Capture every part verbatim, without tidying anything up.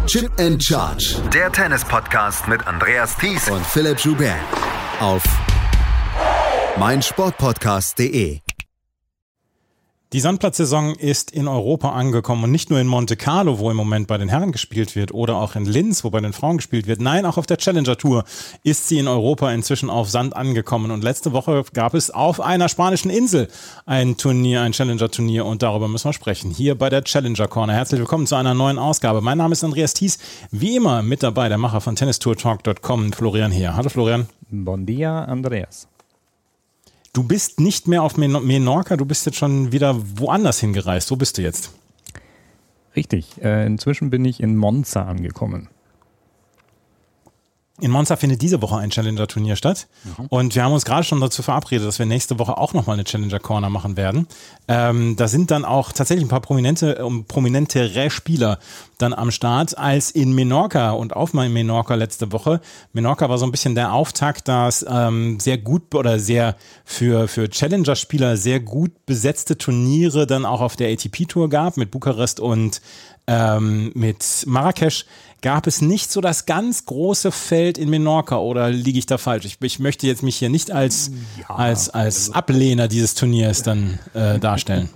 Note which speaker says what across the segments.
Speaker 1: Chip and Charge.
Speaker 2: Der Tennis-Podcast mit Andreas Thies
Speaker 1: und Philipp Joubert auf meinsportpodcast punkt de.
Speaker 3: Die Sandplatzsaison ist in Europa angekommen und nicht nur in Monte Carlo, wo im Moment bei den Herren gespielt wird, oder auch in Linz, wo bei den Frauen gespielt wird. Nein, auch auf der Challenger Tour ist sie in Europa inzwischen auf Sand angekommen. Und letzte Woche gab es auf einer spanischen Insel ein Turnier, ein Challenger-Turnier, und darüber müssen wir sprechen. Hier bei der Challenger Corner. Herzlich willkommen zu einer neuen Ausgabe. Mein Name ist Andreas Thies, wie immer mit dabei, der Macher von tennistourtalk punkt com, Florian Heer. Hallo Florian.
Speaker 4: Bon dia, Andreas.
Speaker 3: Du bist nicht mehr auf Menorca, du bist jetzt schon wieder woanders hingereist. Wo bist du jetzt?
Speaker 4: Richtig, äh, inzwischen bin ich in Monza angekommen.
Speaker 3: In Monza findet diese Woche ein Challenger-Turnier statt. Mhm. Und wir haben uns gerade schon dazu verabredet, dass wir nächste Woche auch nochmal eine Challenger-Corner machen werden. Ähm, da sind dann auch tatsächlich ein paar prominente, um, prominentere Spieler dann am Start als in Menorca und auf mein Menorca letzte Woche. Menorca war so ein bisschen der Auftakt, dass ähm, sehr gut oder sehr für, für Challenger-Spieler sehr gut besetzte Turniere dann auch auf der A T P-Tour gab, mit Bukarest und ähm, mit Marrakesch. Gab es nicht so das ganz große Feld in Menorca, oder liege ich da falsch? Ich, ich möchte jetzt mich hier nicht als, ja, als, als Ablehner dieses Turniers dann äh, darstellen.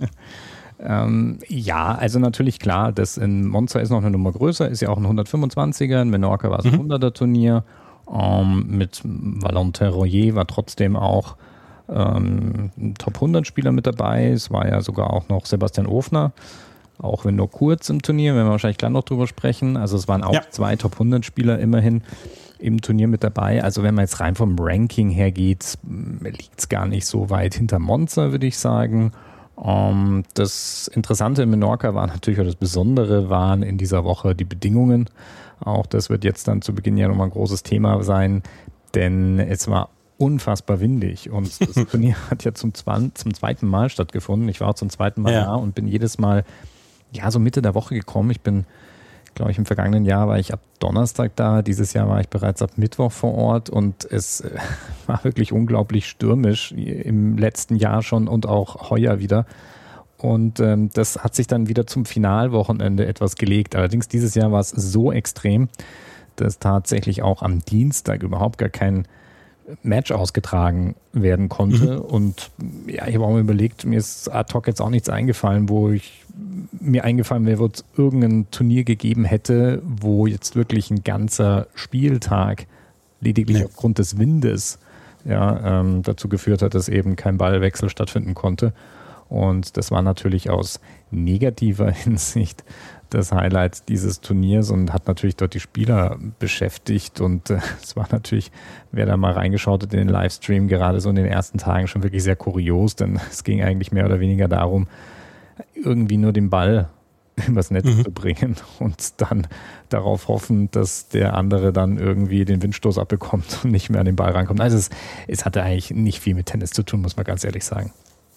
Speaker 4: ähm, ja, also natürlich klar, das in Monza ist noch eine Nummer größer, ist ja auch ein hundertfünfundzwanziger, in Menorca war es ein mhm. hunderter-Turnier, ähm, mit Valentin Royer war trotzdem auch ähm, ein Top hundert Spieler mit dabei, es war ja sogar auch noch Sebastian Ofner. Auch wenn nur kurz im Turnier, werden wir wahrscheinlich gleich noch drüber sprechen. Also es waren auch ja. zwei Top hundert Spieler immerhin im Turnier mit dabei. Also wenn man jetzt rein vom Ranking her geht, liegt es gar nicht so weit hinter Monza, würde ich sagen. Um, das Interessante in Menorca war natürlich, oder das Besondere waren in dieser Woche die Bedingungen. Auch das wird jetzt dann zu Beginn ja nochmal ein großes Thema sein, denn es war unfassbar windig, und das Turnier hat ja zum, zwan- zum zweiten Mal stattgefunden. Ich war auch zum zweiten Mal
Speaker 3: ja.
Speaker 4: da und bin jedes Mal ja so Mitte der Woche gekommen. Ich bin, glaube ich, im vergangenen Jahr war ich ab Donnerstag da. Dieses Jahr war ich bereits ab Mittwoch vor Ort, und es äh, war wirklich unglaublich stürmisch im letzten Jahr schon und auch heuer wieder. Und ähm, das hat sich dann wieder zum Finalwochenende etwas gelegt. Allerdings dieses Jahr war es so extrem, dass tatsächlich auch am Dienstag überhaupt gar kein Match ausgetragen werden konnte. Mhm. Und ja, ich habe auch mal überlegt, mir ist ad hoc jetzt auch nichts eingefallen, wo ich mir eingefallen wäre, wo es irgendein Turnier gegeben hätte, wo jetzt wirklich ein ganzer Spieltag lediglich nee. aufgrund des Windes ja, ähm, dazu geführt hat, dass eben kein Ballwechsel stattfinden konnte. Und das war natürlich aus negativer Hinsicht das Highlight dieses Turniers und hat natürlich dort die Spieler beschäftigt. Und äh, es war natürlich, wer da mal reingeschaut hat in den Livestream, gerade so in den ersten Tagen schon wirklich sehr kurios, denn es ging eigentlich mehr oder weniger darum, irgendwie nur den Ball übers Netz mhm. zu bringen und dann darauf hoffen, dass der andere dann irgendwie den Windstoß abbekommt und nicht mehr an den Ball rankommt. Also es, es hatte eigentlich nicht viel mit Tennis zu tun, muss man ganz ehrlich sagen.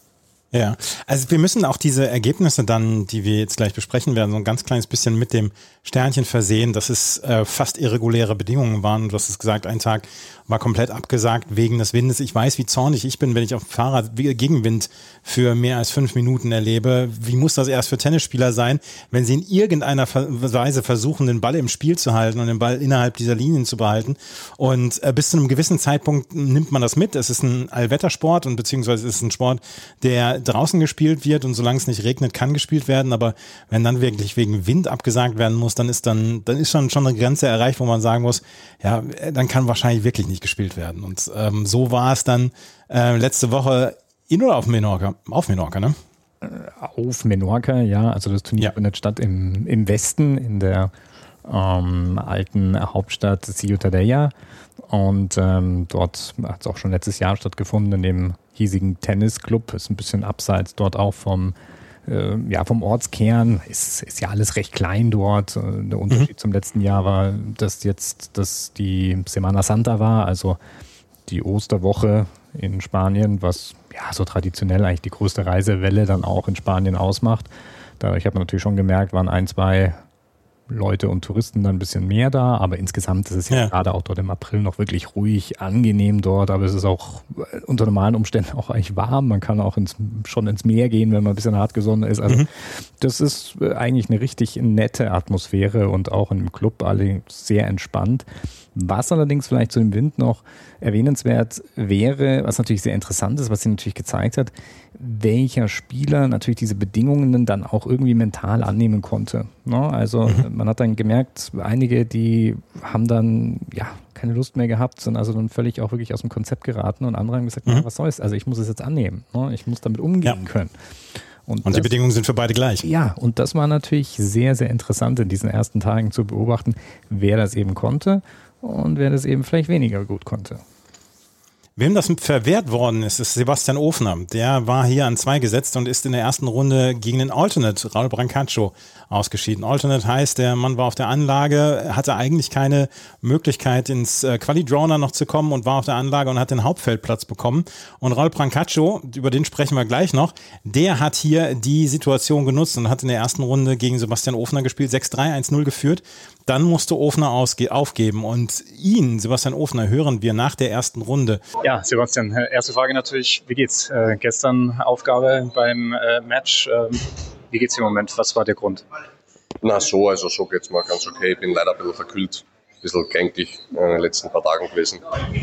Speaker 3: Ja, also wir müssen auch diese Ergebnisse dann, die wir jetzt gleich besprechen werden, so ein ganz kleines bisschen mit dem Sternchen versehen, dass es äh, fast irreguläre Bedingungen waren. Du hast es gesagt, ein Tag war komplett abgesagt wegen des Windes. Ich weiß, wie zornig ich bin, wenn ich auf dem Fahrrad Gegenwind für mehr als fünf Minuten erlebe. Wie muss das erst für Tennisspieler sein, wenn sie in irgendeiner Weise versuchen, den Ball im Spiel zu halten und den Ball innerhalb dieser Linien zu behalten. Und äh, bis zu einem gewissen Zeitpunkt nimmt man das mit. Es ist ein Allwettersport und beziehungsweise es ist ein Sport, der draußen gespielt wird, und solange es nicht regnet, kann gespielt werden. Aber wenn dann wirklich wegen Wind abgesagt werden muss, dann ist dann, dann ist schon, schon eine Grenze erreicht, wo man sagen muss, ja, dann kann wahrscheinlich wirklich nicht gespielt werden. Und ähm, so war es dann äh, letzte Woche in oder auf Menorca? Auf Menorca, ne?
Speaker 4: Auf Menorca, ja. Also das Turnier ja. findet statt im, im Westen, in der ähm, alten Hauptstadt Ciutadella. Und ähm, dort hat es auch schon letztes Jahr stattgefunden, in dem hiesigen Tennisclub. Ist ein bisschen abseits dort auch vom, äh, ja, vom Ortskern. Ist, ist ja alles recht klein dort. Der Unterschied mhm. zum letzten Jahr war, dass jetzt dass die Semana Santa war, also die Osterwoche in Spanien, was ja so traditionell eigentlich die größte Reisewelle dann auch in Spanien ausmacht. Dadurch hat man natürlich schon gemerkt, waren ein, zwei Leute und Touristen dann ein bisschen mehr da, aber insgesamt ist es ja, ja gerade auch dort im April noch wirklich ruhig, angenehm dort, aber es ist auch unter normalen Umständen auch eigentlich warm. Man kann auch ins, schon ins Meer gehen, wenn man ein bisschen hartgesonnen ist. Also mhm. das ist eigentlich eine richtig nette Atmosphäre und auch im Club alle sehr entspannt. Was allerdings vielleicht zu dem Wind noch erwähnenswert wäre, was natürlich sehr interessant ist, was sie natürlich gezeigt hat, welcher Spieler natürlich diese Bedingungen dann auch irgendwie mental annehmen konnte. Ne? Also mhm. man hat dann gemerkt, einige, die haben dann ja keine Lust mehr gehabt, sind also dann völlig auch wirklich aus dem Konzept geraten und andere haben gesagt, mhm. ja, was soll's, also ich muss es jetzt annehmen, ne? Ich muss damit umgehen ja. können. Und,
Speaker 3: und
Speaker 4: das,
Speaker 3: die Bedingungen sind für beide gleich.
Speaker 4: Ja, und das war natürlich sehr, sehr interessant in diesen ersten Tagen zu beobachten, wer das eben konnte und wer das eben vielleicht weniger gut konnte.
Speaker 3: Wem das verwehrt worden ist, ist Sebastian Ofner. Der war hier an zwei gesetzt und ist in der ersten Runde gegen den Alternate, Raul Brancaccio, ausgeschieden. Alternate heißt, der Mann war auf der Anlage, hatte eigentlich keine Möglichkeit ins Quali-Draw noch zu kommen und war auf der Anlage und hat den Hauptfeldplatz bekommen. Und Raul Brancaccio, über den sprechen wir gleich noch, der hat hier die Situation genutzt und hat in der ersten Runde gegen Sebastian Ofner gespielt, sechs drei, eins null geführt. Dann musste Ofner ausge- aufgeben und ihn, Sebastian Ofner, hören wir nach der ersten Runde.
Speaker 5: Ja, Sebastian, erste Frage natürlich, wie geht's? Äh, gestern Aufgabe beim äh, Match, ähm, wie geht's im Moment? Was war der Grund?
Speaker 6: Na so, also so geht's mir ganz okay. Ich bin leider ein bisschen verkühlt, ein bisschen kränklich in den letzten paar Tagen gewesen.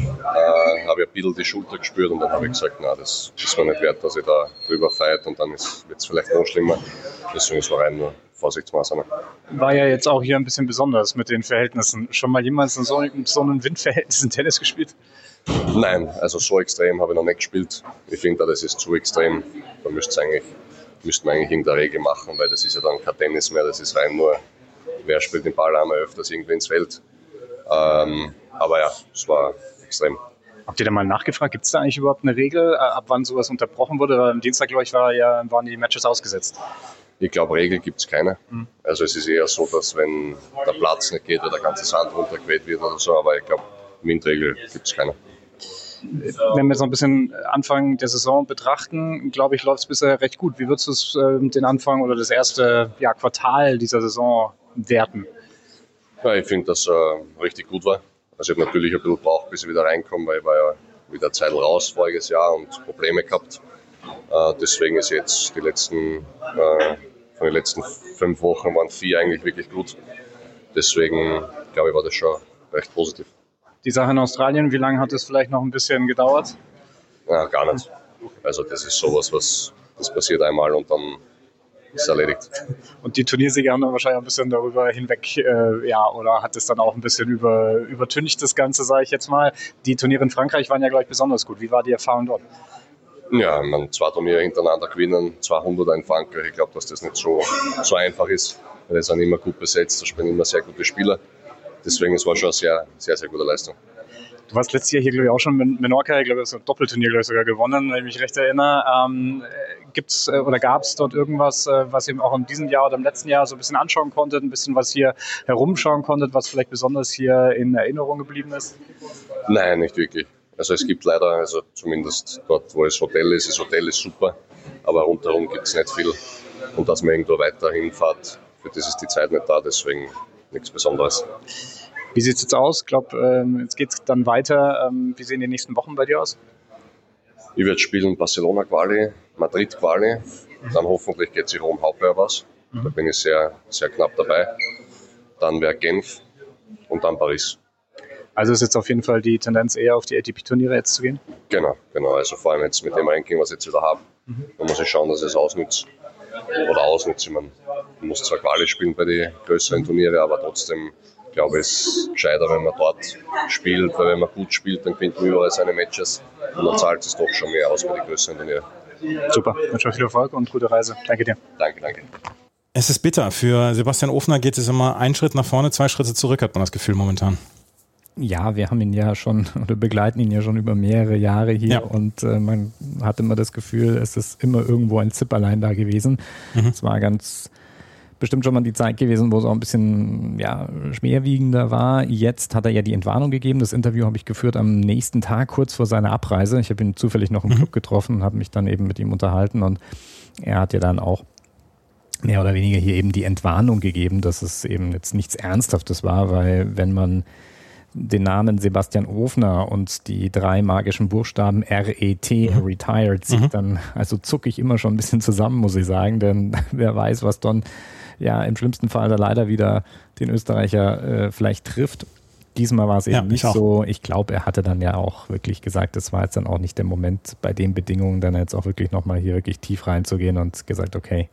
Speaker 6: Äh, habe ich ein bisschen die Schulter gespürt und dann habe ich gesagt, na, das ist mir nicht wert, dass ich da drüber fight und dann wird es vielleicht noch schlimmer. Deswegen ist es rein nur Vorsichtsmaßnahmen.
Speaker 5: War ja jetzt auch hier ein bisschen besonders mit den Verhältnissen. Schon mal jemals in so, in so einem Windverhältnis in Tennis gespielt?
Speaker 6: Nein, also so extrem habe ich noch nicht gespielt. Ich finde, das ist zu extrem. Da müsste eigentlich, müsste man eigentlich in der Regel machen, weil das ist ja dann kein Tennis mehr, das ist rein nur, wer spielt den Ball einmal öfters irgendwie ins Feld. Ähm, aber ja, es war extrem.
Speaker 5: Habt ihr da mal nachgefragt, gibt es da eigentlich überhaupt eine Regel, ab wann sowas unterbrochen wurde? Weil am Dienstag, glaube ich, war ja, waren die Matches ausgesetzt.
Speaker 6: Ich glaube, Regel gibt es keine. Mhm. Also es ist eher so, dass wenn der Platz nicht geht oder der ganze Sand runtergeweht wird oder so, aber ich glaube, Windregel gibt es keine.
Speaker 5: Wenn wir jetzt noch ein bisschen Anfang der Saison betrachten, glaube ich, läuft es bisher recht gut. Wie würdest du es, äh, den Anfang oder das erste ja, Quartal dieser Saison werten?
Speaker 6: Ja, ich finde, dass es äh, richtig gut war. Also ich habe natürlich ein bisschen gebraucht, bis ich wieder reinkomme, weil ich war ja wieder eine Zeit raus voriges Jahr und Probleme gehabt. Äh, deswegen ist jetzt die letzten, äh, von den letzten fünf Wochen waren vier eigentlich wirklich gut. Deswegen glaube ich, war das schon recht positiv.
Speaker 5: Die Sache in Australien, wie lange hat es vielleicht noch ein bisschen gedauert?
Speaker 6: Ja, gar nicht. Also das ist sowas, was das passiert einmal und dann ist erledigt.
Speaker 5: Und die Turniersieger haben dann wahrscheinlich ein bisschen darüber hinweg, äh, ja, oder hat es dann auch ein bisschen über, übertüncht, das Ganze, sage ich jetzt mal. Die Turniere in Frankreich waren ja, glaube ich, besonders gut. Wie war die Erfahrung dort?
Speaker 6: Ja, man zwei Turniere hintereinander gewinnen, zweihundert in Frankreich. Ich glaube, dass das nicht so, so einfach ist. Weil es sind immer gut besetzt, da spielen immer sehr gute Spieler. Deswegen, es war schon eine sehr, sehr, sehr gute Leistung.
Speaker 5: Du warst letztes Jahr hier, glaube ich, auch schon in Menorca, ich glaube, du hast ein Doppelturnier, glaube ich, sogar gewonnen, wenn ich mich recht erinnere. Ähm, gibt's äh, oder gab es dort irgendwas, äh, was ihr auch in diesem Jahr oder im letzten Jahr so ein bisschen anschauen konntet, ein bisschen was hier herumschauen konntet, was vielleicht besonders hier in Erinnerung geblieben ist?
Speaker 6: Nein, nicht wirklich. Also es gibt leider, also zumindest dort, wo das Hotel ist, das Hotel ist super, aber rundherum gibt es nicht viel. Und dass man irgendwo weiter hinfährt, für das ist die Zeit nicht da, deswegen nichts Besonderes.
Speaker 5: Wie sieht es jetzt aus? Ich glaube, ähm, jetzt geht es dann weiter. Ähm, wie sehen die nächsten Wochen bei dir aus?
Speaker 6: Ich werde spielen Barcelona Quali, Madrid Quali, dann hoffentlich geht sich Rom Hauptbewerb aus. Da bin ich sehr, sehr knapp dabei. Dann wäre Genf und dann Paris.
Speaker 5: Also ist jetzt auf jeden Fall die Tendenz eher auf die A T P-Turniere jetzt zu gehen?
Speaker 6: Genau, genau. Also vor allem jetzt mit dem Ranking, was ich jetzt wieder habe, mhm. da muss ich schauen, dass ich es ausnütze. Oder ausnütze. Man muss zwar Quali spielen bei den größeren Turnieren, aber trotzdem glaube ich, es ist gescheiter, wenn man dort spielt, weil wenn man gut spielt, dann gewinnt man überall seine Matches und dann zahlt es doch schon mehr aus bei den größeren Turnieren.
Speaker 5: Super, ich wünsche euch viel Erfolg und gute Reise. Danke dir.
Speaker 6: Danke, danke.
Speaker 3: Es ist bitter. Für Sebastian Ofner geht es immer einen Schritt nach vorne, zwei Schritte zurück, hat man das Gefühl momentan.
Speaker 4: Ja, wir haben ihn ja schon oder begleiten ihn ja schon über mehrere Jahre hier ja. und äh, man hat immer das Gefühl, es ist immer irgendwo ein Zipperlein da gewesen. Mhm. Es war ganz bestimmt schon mal die Zeit gewesen, wo es auch ein bisschen ja, schwerwiegender war. Jetzt hat er ja die Entwarnung gegeben. Das Interview habe ich geführt am nächsten Tag, kurz vor seiner Abreise. Ich habe ihn zufällig noch im mhm. Club getroffen und habe mich dann eben mit ihm unterhalten und er hat ja dann auch mehr oder weniger hier eben die Entwarnung gegeben, dass es eben jetzt nichts Ernsthaftes war, weil wenn man den Namen Sebastian Ofner und die drei magischen Buchstaben R E T, mhm. Retired, sieht, mhm. dann, also zucke ich immer schon ein bisschen zusammen, muss ich sagen, denn wer weiß, was dann ja im schlimmsten Fall da leider wieder den Österreicher äh, vielleicht trifft. Diesmal war es eben ja, nicht so. Ich glaube, er hatte dann ja auch wirklich gesagt, das war jetzt dann auch nicht der Moment, bei den Bedingungen dann jetzt auch wirklich nochmal hier wirklich tief reinzugehen und gesagt, okay,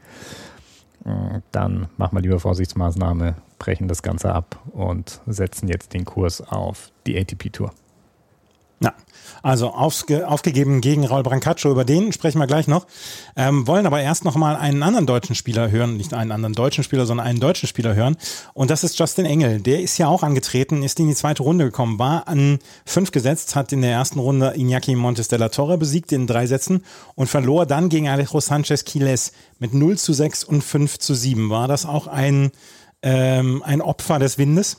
Speaker 4: dann machen wir lieber Vorsichtsmaßnahme, brechen das Ganze ab und setzen jetzt den Kurs auf die A T P-Tour.
Speaker 3: Ja, also aufge, aufgegeben gegen Raul Brancaccio, über den sprechen wir gleich noch. Ähm, wollen aber erst noch mal einen anderen deutschen Spieler hören, nicht einen anderen deutschen Spieler, sondern einen deutschen Spieler hören. Und das ist Justin Engel. Der ist ja auch angetreten, ist in die zweite Runde gekommen, war an fünf gesetzt, hat in der ersten Runde Iñaki Montes de la Torre besiegt in drei Sätzen und verlor dann gegen Alejo Sanchez Quiles mit null zu sechs und fünf zu sieben. War das auch ein, ähm, ein Opfer des Windes?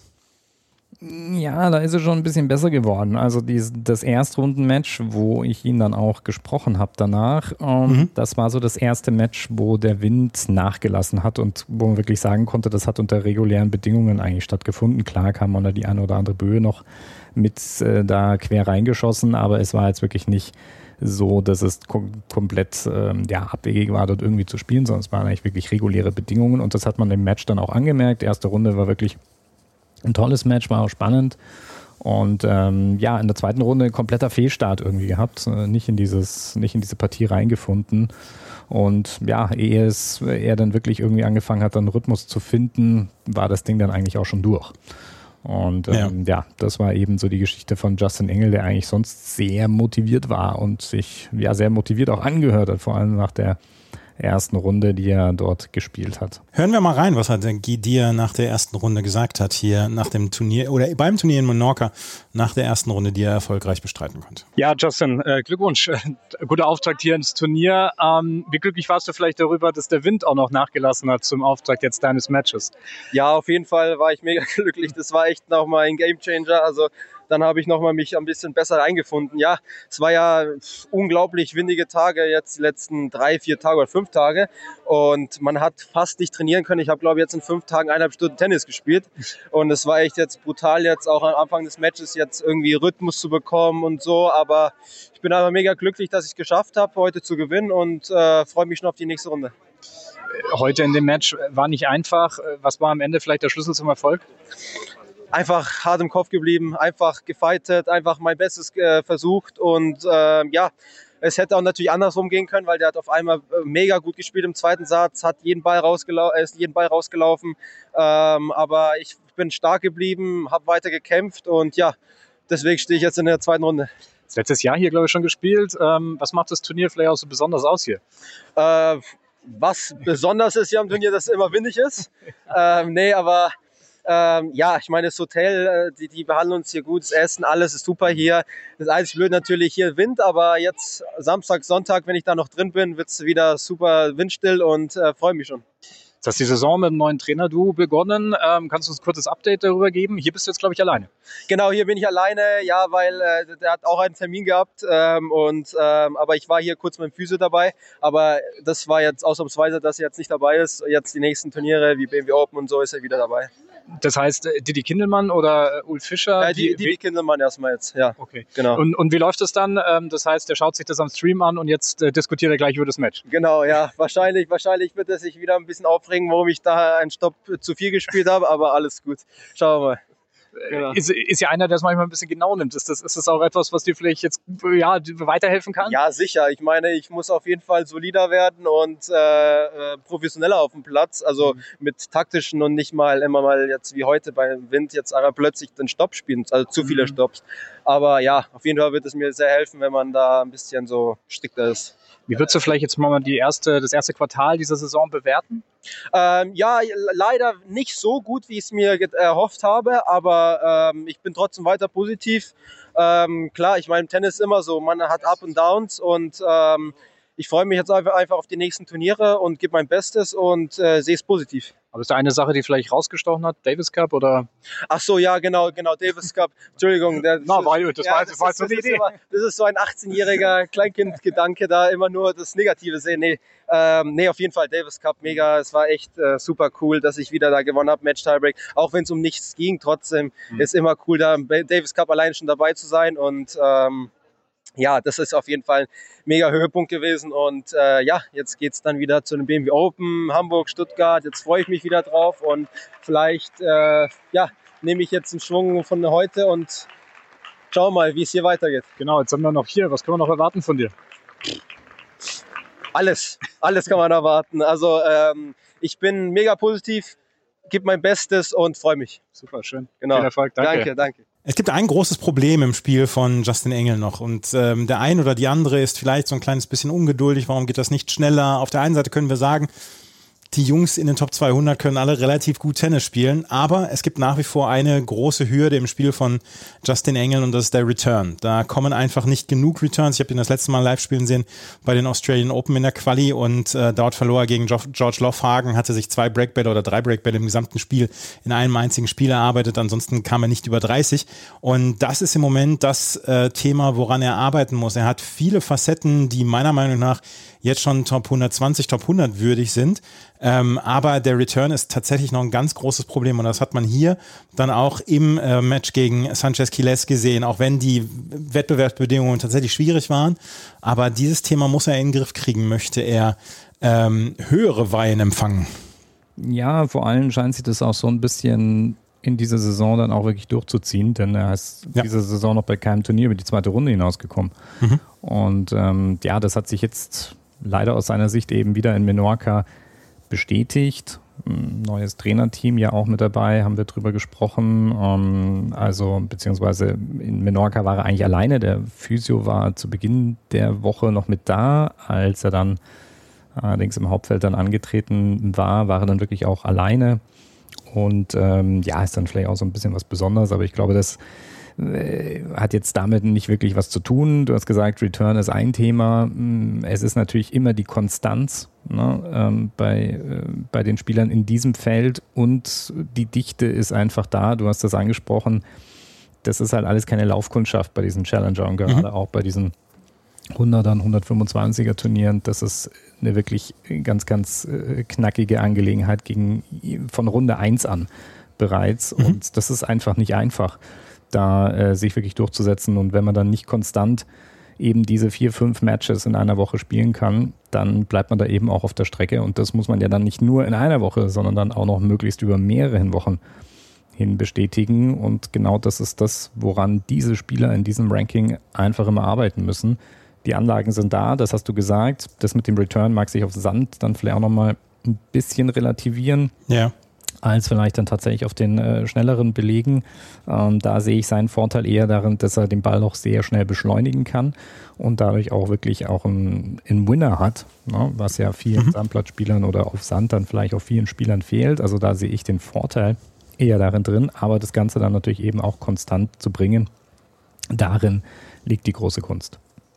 Speaker 4: Ja, da ist es schon ein bisschen besser geworden. Also dies, das Erstrundenmatch, wo ich ihn dann auch gesprochen habe danach, ähm, mhm. das war so das erste Match, wo der Wind nachgelassen hat und wo man wirklich sagen konnte, das hat unter regulären Bedingungen eigentlich stattgefunden. Klar kam man da die eine oder andere Böe noch mit äh, da quer reingeschossen, aber es war jetzt wirklich nicht so, dass es kom- komplett ähm, ja, abwegig war, dort irgendwie zu spielen, sondern es waren eigentlich wirklich reguläre Bedingungen und das hat man im Match dann auch angemerkt. Die erste Runde war wirklich ein tolles Match, war auch spannend und ähm, ja, in der zweiten Runde ein kompletter Fehlstart irgendwie gehabt, äh, nicht in dieses, nicht in diese Partie reingefunden und ja, ehe es, er dann wirklich irgendwie angefangen hat, einen Rhythmus zu finden, war das Ding dann eigentlich auch schon durch. Und ähm, ja. ja, das war eben so die Geschichte von Justin Engel, der eigentlich sonst sehr motiviert war und sich ja sehr motiviert auch angehört hat, vor allem nach der ersten Runde, die er dort gespielt hat.
Speaker 3: Hören wir mal rein, was er dir nach der ersten Runde gesagt hat, hier nach dem Turnier oder beim Turnier in Menorca, nach der ersten Runde, die er erfolgreich bestreiten konnte.
Speaker 5: Ja, Justin, äh, Glückwunsch. Guter Auftakt hier ins Turnier. Ähm, wie glücklich warst du vielleicht darüber, dass der Wind auch noch nachgelassen hat zum Auftakt jetzt deines Matches?
Speaker 7: Ja, auf jeden Fall war ich mega glücklich. Das war echt nochmal ein Gamechanger. Also dann habe ich nochmal mich ein bisschen besser eingefunden. Ja, es war ja unglaublich windige Tage, jetzt die letzten drei, vier Tage oder fünf Tage. Und man hat fast nicht trainieren können. Ich habe, glaube ich, jetzt in fünf Tagen eineinhalb Stunden Tennis gespielt. Und es war echt jetzt brutal, jetzt auch am Anfang des Matches jetzt irgendwie Rhythmus zu bekommen und so. Aber ich bin aber mega glücklich, dass ich es geschafft habe, heute zu gewinnen und äh, freue mich schon auf die nächste Runde.
Speaker 5: Heute in dem Match war nicht einfach. Was war am Ende vielleicht der Schlüssel zum Erfolg?
Speaker 7: Einfach hart im Kopf geblieben, einfach gefightet, einfach mein Bestes äh, versucht und äh, ja, es hätte auch natürlich andersrum gehen können, weil der hat auf einmal mega gut gespielt im zweiten Satz, hat jeden Ball rausgelau- ist jeden Ball rausgelaufen, ähm, aber ich bin stark geblieben, habe weiter gekämpft und ja, deswegen stehe ich jetzt in der zweiten Runde.
Speaker 5: Letztes Jahr hier, glaube ich, schon gespielt. Ähm, was macht das Turnier vielleicht auch so besonders aus hier?
Speaker 7: Äh, was besonders ist hier am Turnier, dass es immer windig ist. ähm, nee, aber Ähm, ja, ich meine, das Hotel, die, die behandeln uns hier gut, das Essen, alles ist super hier. Das einzige blöd natürlich hier Wind, aber jetzt Samstag, Sonntag, wenn ich da noch drin bin, wird es wieder super windstill und äh, freue mich schon.
Speaker 5: Jetzt hast du die Saison mit einem neuen Trainer-Duo begonnen. Ähm, kannst du uns ein kurzes Update darüber geben? Hier bist du jetzt, glaube ich, alleine.
Speaker 7: Genau, hier bin ich alleine, ja, weil äh, der hat auch einen Termin gehabt. Ähm, und, ähm, aber ich war hier kurz mit dem Physio dabei. Aber das war jetzt ausnahmsweise, dass er jetzt nicht dabei ist. Jetzt die nächsten Turniere wie B M W Open und so ist er wieder dabei.
Speaker 5: Das heißt, Didi Kindelmann oder Ulf Fischer?
Speaker 7: Ja, die, Didi Kindelmann erstmal jetzt, ja.
Speaker 5: Okay,
Speaker 7: genau.
Speaker 5: Und, und wie läuft das dann? Das heißt, der schaut sich das am Stream an und jetzt äh, diskutiert er gleich über das Match.
Speaker 7: Genau, ja. Wahrscheinlich, wahrscheinlich wird er sich wieder ein bisschen aufregen, warum ich da einen Stopp zu viel gespielt habe, aber alles gut. Schauen wir mal.
Speaker 5: Genau. Ist, ist ja einer, der es manchmal ein bisschen genau nimmt. Ist das, ist das auch etwas, was dir vielleicht jetzt ja, weiterhelfen kann?
Speaker 7: Ja, sicher. Ich meine, ich muss auf jeden Fall solider werden und äh, professioneller auf dem Platz. Also mhm. mit taktischen und nicht mal immer mal jetzt wie heute beim Wind jetzt einmal plötzlich den Stopp spielen. Also zu viele Stopps. Aber ja, auf jeden Fall wird es mir sehr helfen, wenn man da ein bisschen so strikter ist.
Speaker 5: Wie würdest du vielleicht jetzt mal die erste, das erste Quartal dieser Saison bewerten?
Speaker 7: Ähm, ja, leider nicht so gut, wie ich es mir erhofft habe, aber ähm, ich bin trotzdem weiter positiv. Ähm, klar, ich meine, im Tennis ist immer so, man hat Up und Downs und ähm, ich freue mich jetzt einfach, einfach auf die nächsten Turniere und gebe mein Bestes und äh, sehe es positiv.
Speaker 5: Aber ist da eine Sache, die vielleicht rausgestochen hat? Davis Cup oder?
Speaker 7: Ach so, ja, genau, genau, Davis Cup. Entschuldigung. Der,
Speaker 5: no, war gut, das
Speaker 7: ja,
Speaker 5: war,
Speaker 7: das,
Speaker 5: das war
Speaker 7: ist,
Speaker 5: so die
Speaker 7: das,
Speaker 5: Idee.
Speaker 7: Ist immer, das ist so ein achtzehnjähriger Kleinkind-Gedanke, da immer nur das Negative sehen. Nee, ähm, nee, auf jeden Fall Davis Cup, mega. Es war echt äh, super cool, dass ich wieder da gewonnen habe, Match-Tiebreak. Auch wenn es um nichts ging, trotzdem mhm. ist immer cool, da im Davis Cup allein schon dabei zu sein. Und ähm, ja, das ist auf jeden Fall ein mega Höhepunkt gewesen und äh, ja, jetzt geht es dann wieder zu den B M W Open, Hamburg, Stuttgart, jetzt freue ich mich wieder drauf und vielleicht äh, ja, nehme ich jetzt einen Schwung von heute und schau mal, wie es hier weitergeht.
Speaker 5: Genau, jetzt sind wir noch hier, was können wir noch erwarten von dir?
Speaker 7: Alles, alles kann man erwarten, also ähm, ich bin mega positiv, gebe mein Bestes und freue mich.
Speaker 5: Super, schön.
Speaker 7: Genau.
Speaker 5: Viel Erfolg, danke.
Speaker 7: Danke, danke.
Speaker 3: Es gibt ein großes Problem im Spiel von Justin Engel noch und ähm, der ein oder die andere ist vielleicht so ein kleines bisschen ungeduldig, warum geht das nicht schneller? Auf der einen Seite können wir sagen, die Jungs in den Top zweihundert können alle relativ gut Tennis spielen, aber es gibt nach wie vor eine große Hürde im Spiel von Justin Engel und das ist der Return. Da kommen einfach nicht genug Returns. Ich habe ihn das letzte Mal live spielen sehen bei den Australian Open in der Quali und äh, dort verlor er gegen George Lofhagen, hatte sich zwei Breakbälle oder drei Breakbälle im gesamten Spiel in einem einzigen Spiel erarbeitet, ansonsten kam er nicht über dreißig und das ist im Moment das äh, Thema, woran er arbeiten muss. Er hat viele Facetten, die meiner Meinung nach jetzt schon Top hundertzwanzig, Top hundert würdig sind. Ähm, aber der Return ist tatsächlich noch ein ganz großes Problem und das hat man hier dann auch im äh, Match gegen Sanchez Quilez gesehen, auch wenn die Wettbewerbsbedingungen tatsächlich schwierig waren. Aber dieses Thema muss er in den Griff kriegen, möchte er ähm, höhere Weihen empfangen.
Speaker 4: Ja, vor allem scheint sich das auch so ein bisschen in dieser Saison dann auch wirklich durchzuziehen, denn er ist ja. diese Saison noch bei keinem Turnier über die zweite Runde hinausgekommen. Mhm. Und ähm, ja, das hat sich jetzt leider aus seiner Sicht eben wieder in Menorca bestätigt. Ein neues Trainerteam ja auch mit dabei, haben wir drüber gesprochen. Ähm, also beziehungsweise in Menorca war er eigentlich alleine. Der Physio war zu Beginn der Woche noch mit da. Als er dann allerdings im Hauptfeld dann angetreten war, war er dann wirklich auch alleine. Und ähm, ja, ist dann vielleicht auch so ein bisschen was Besonderes, aber ich glaube, das hat jetzt damit nicht wirklich was zu tun. Du hast gesagt, Return ist ein Thema. Es ist natürlich immer die Konstanz, ne, ähm, bei, äh, bei den Spielern in diesem Feld und die Dichte ist einfach da. Du hast das angesprochen. Das ist halt alles keine Laufkundschaft bei diesen Challenger und gerade mhm. auch bei diesen hundertern, hundertfünfundzwanziger Turnieren. Das ist eine wirklich ganz, ganz äh, knackige Angelegenheit gegen, von Runde eins an bereits mhm. und das ist einfach nicht einfach, da äh, sich wirklich durchzusetzen. Und wenn man dann nicht konstant eben diese vier, fünf Matches in einer Woche spielen kann, dann bleibt man da eben auch auf der Strecke. Und das muss man ja dann nicht nur in einer Woche, sondern dann auch noch möglichst über mehrere Wochen hin bestätigen. Und genau das ist das, woran diese Spieler in diesem Ranking einfach immer arbeiten müssen. Die Anlagen sind da, das hast du gesagt. Das mit dem Return mag sich auf Sand dann vielleicht auch nochmal ein bisschen relativieren.
Speaker 3: Ja.
Speaker 4: als vielleicht dann tatsächlich auf den äh, schnelleren Belegen. Ähm, da sehe ich seinen Vorteil eher darin, dass er den Ball noch sehr schnell beschleunigen kann und dadurch auch wirklich auch einen, einen Winner hat, ne, was ja vielen mhm. Sandplatzspielern oder auf Sand dann vielleicht auch vielen Spielern fehlt. Also da sehe ich den Vorteil eher darin drin, aber das Ganze dann natürlich eben auch konstant zu bringen. Darin liegt die große Kunst.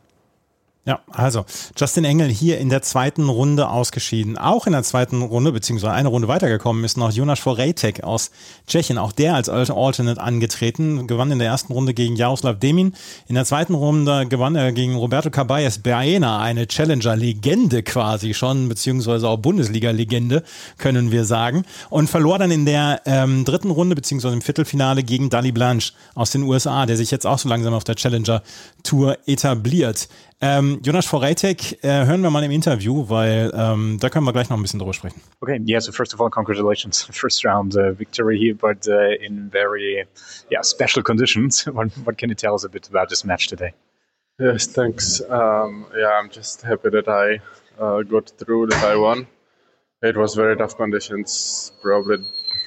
Speaker 3: Ja, also Justin Engel hier in der zweiten Runde ausgeschieden. Auch in der zweiten Runde, beziehungsweise eine Runde weitergekommen ist noch Jonas Forejtek aus Tschechien. Auch der als Alternate angetreten, gewann in der ersten Runde gegen Jaroslav Demin. In der zweiten Runde gewann er gegen Roberto Caballes Baena, eine Challenger-Legende quasi schon, beziehungsweise auch Bundesliga-Legende, können wir sagen. Und verlor dann in der ähm, dritten Runde, beziehungsweise im Viertelfinale gegen Dali Blanche aus den U S A, der sich jetzt auch so langsam auf der Challenger-Tour etabliert. Ähm, Jonas Forejtek, äh, hören wir mal im Interview, weil ähm, da können wir gleich noch ein bisschen drüber sprechen.
Speaker 5: Okay, yeah, so first of all, congratulations. First round uh, victory here, but uh, in very yeah, special conditions. What, what can you tell us a bit about this match today?
Speaker 8: Yes, thanks. Um, yeah, I'm just happy that I uh, got through, that I won. It was very tough conditions. Probably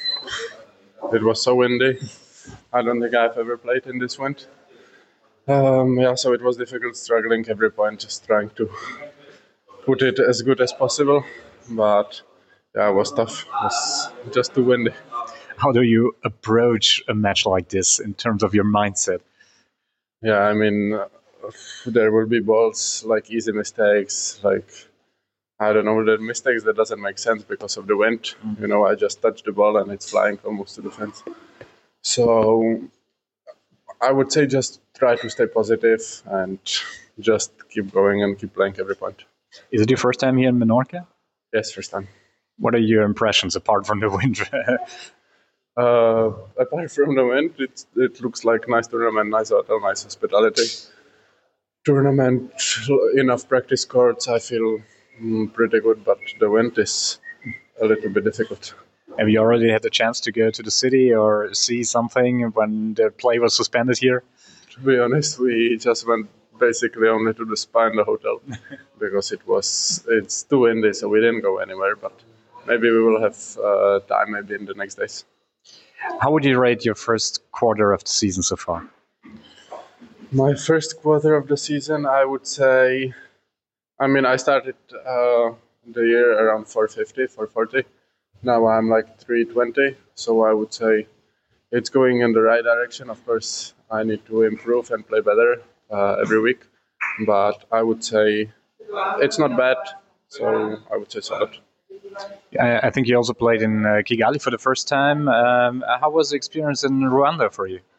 Speaker 8: it was so windy. I don't think I've ever played in this wind. Um, yeah, so it was difficult, struggling every point, just trying to put it as good as possible. But yeah, it was tough. It was just too windy.
Speaker 5: How do you approach a match like this in terms of your mindset?
Speaker 8: Yeah, I mean, there will be balls like easy mistakes, like I don't know, the mistakes that doesn't make sense because of the wind. Mm-hmm. You know, I just touch the ball and it's flying almost to the fence. So I would say just try to stay positive and just keep going and keep playing every point.
Speaker 5: Is it your first time here in Menorca?
Speaker 8: Yes, first time.
Speaker 5: What are your impressions apart from the wind?
Speaker 8: uh, apart from the wind, it, it looks like nice tournament, nice hotel, nice hospitality. Tournament, enough practice courts, I feel mm, pretty good, but the wind is a little bit difficult.
Speaker 5: Have you already had the chance to go to the city or see something when the play was suspended here?
Speaker 8: To be honest, we just went basically only to the spa in the hotel because it was it's too windy, so we didn't go anywhere, but maybe we will have uh, time maybe in the next days.
Speaker 5: How would you rate your first quarter of the season so far?
Speaker 8: My first quarter of the season, I would say, I mean, I started uh, the year around four fifty, four forty. Now I'm like three twenty, so I would say it's going in the right direction. Of course, I need to improve and play better uh, every week, but I would say it's not bad, so I would say solid.
Speaker 5: I, I think you also played in uh, Kigali for the first time. Um, how was the experience in Rwanda for you?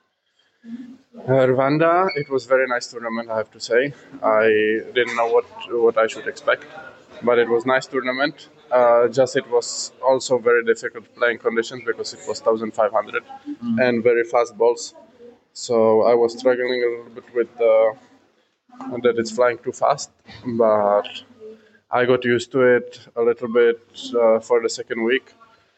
Speaker 8: Uh, Rwanda, it was a very nice tournament, I have to say. I didn't know what what I should expect, but it was a nice tournament. Uh, just it was also very difficult playing conditions because it was fifteen hundred mm. and very fast balls. So I was struggling a little bit with uh, that it's flying too fast, but I got used to it a little bit uh, for the second week.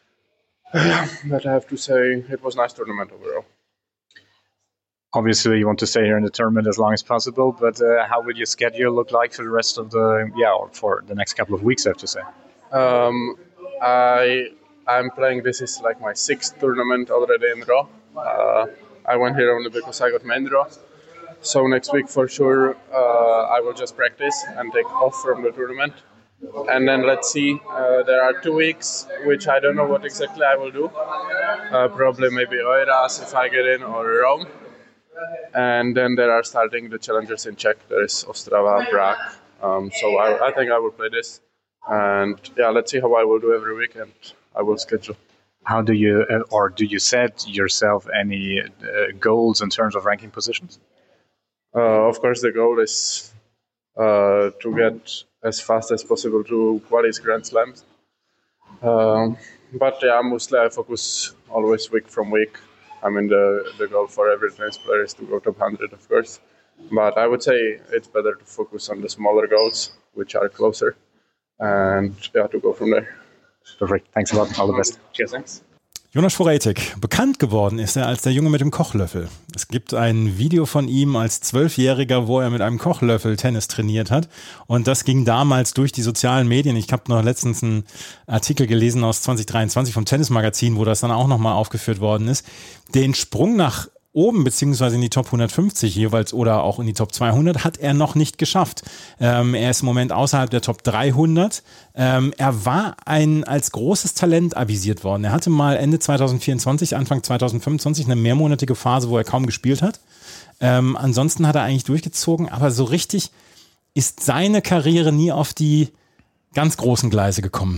Speaker 8: But I have to say it was a nice tournament overall.
Speaker 5: Obviously, you want to stay here in the tournament as long as possible, but uh, how will your schedule look like for the rest of the, yeah, or for the next couple of weeks, I have to say?
Speaker 8: Um, I, I'm playing, this is like my sixth tournament already in Raw. Uh, I went here only because I got main draw. So next week, for sure, uh, I will just practice and take off from the tournament. And then let's see, uh, there are two weeks, which I don't know what exactly I will do. Uh, probably maybe Oiras if I get in, or Rome. And then there are starting the challengers in Czech. There is Ostrava, Prague. Um, so I, I think I will play this. And yeah, let's see how I will do every week, and I will schedule.
Speaker 5: How do you, uh, or do you set yourself any uh, goals in terms of ranking positions?
Speaker 8: Uh, of course, the goal is uh, to get as fast as possible to qualies Grand Slams. Um, but yeah, mostly I focus always week from week. I mean, the, the goal for every tennis player is to go top one hundred, of course. But I would say it's better to focus on the smaller goals, which are closer, and yeah, to go from there.
Speaker 5: Perfect. Thanks a lot. All the best. Cheers. Thanks.
Speaker 3: Jonas Šporétek, bekannt geworden ist er als der Junge mit dem Kochlöffel. Es gibt ein Video von ihm als Zwölfjähriger, wo er mit einem Kochlöffel Tennis trainiert hat, und das ging damals durch die sozialen Medien. Ich habe noch letztens einen Artikel gelesen aus zwanzig dreiundzwanzig vom Tennismagazin, wo das dann auch nochmal aufgeführt worden ist. Den Sprung nach oben, beziehungsweise in die Top hundertfünfzig jeweils oder auch in die Top zweihundert, hat er noch nicht geschafft. Ähm, er ist im Moment außerhalb der Top dreihundert. Ähm, er war ein als großes Talent avisiert worden. Er hatte mal Ende zwanzig vierundzwanzig, Anfang zwanzig fünfundzwanzig eine mehrmonatige Phase, wo er kaum gespielt hat. Ähm, ansonsten hat er eigentlich durchgezogen, aber so richtig ist seine Karriere nie auf die ganz großen Gleise gekommen.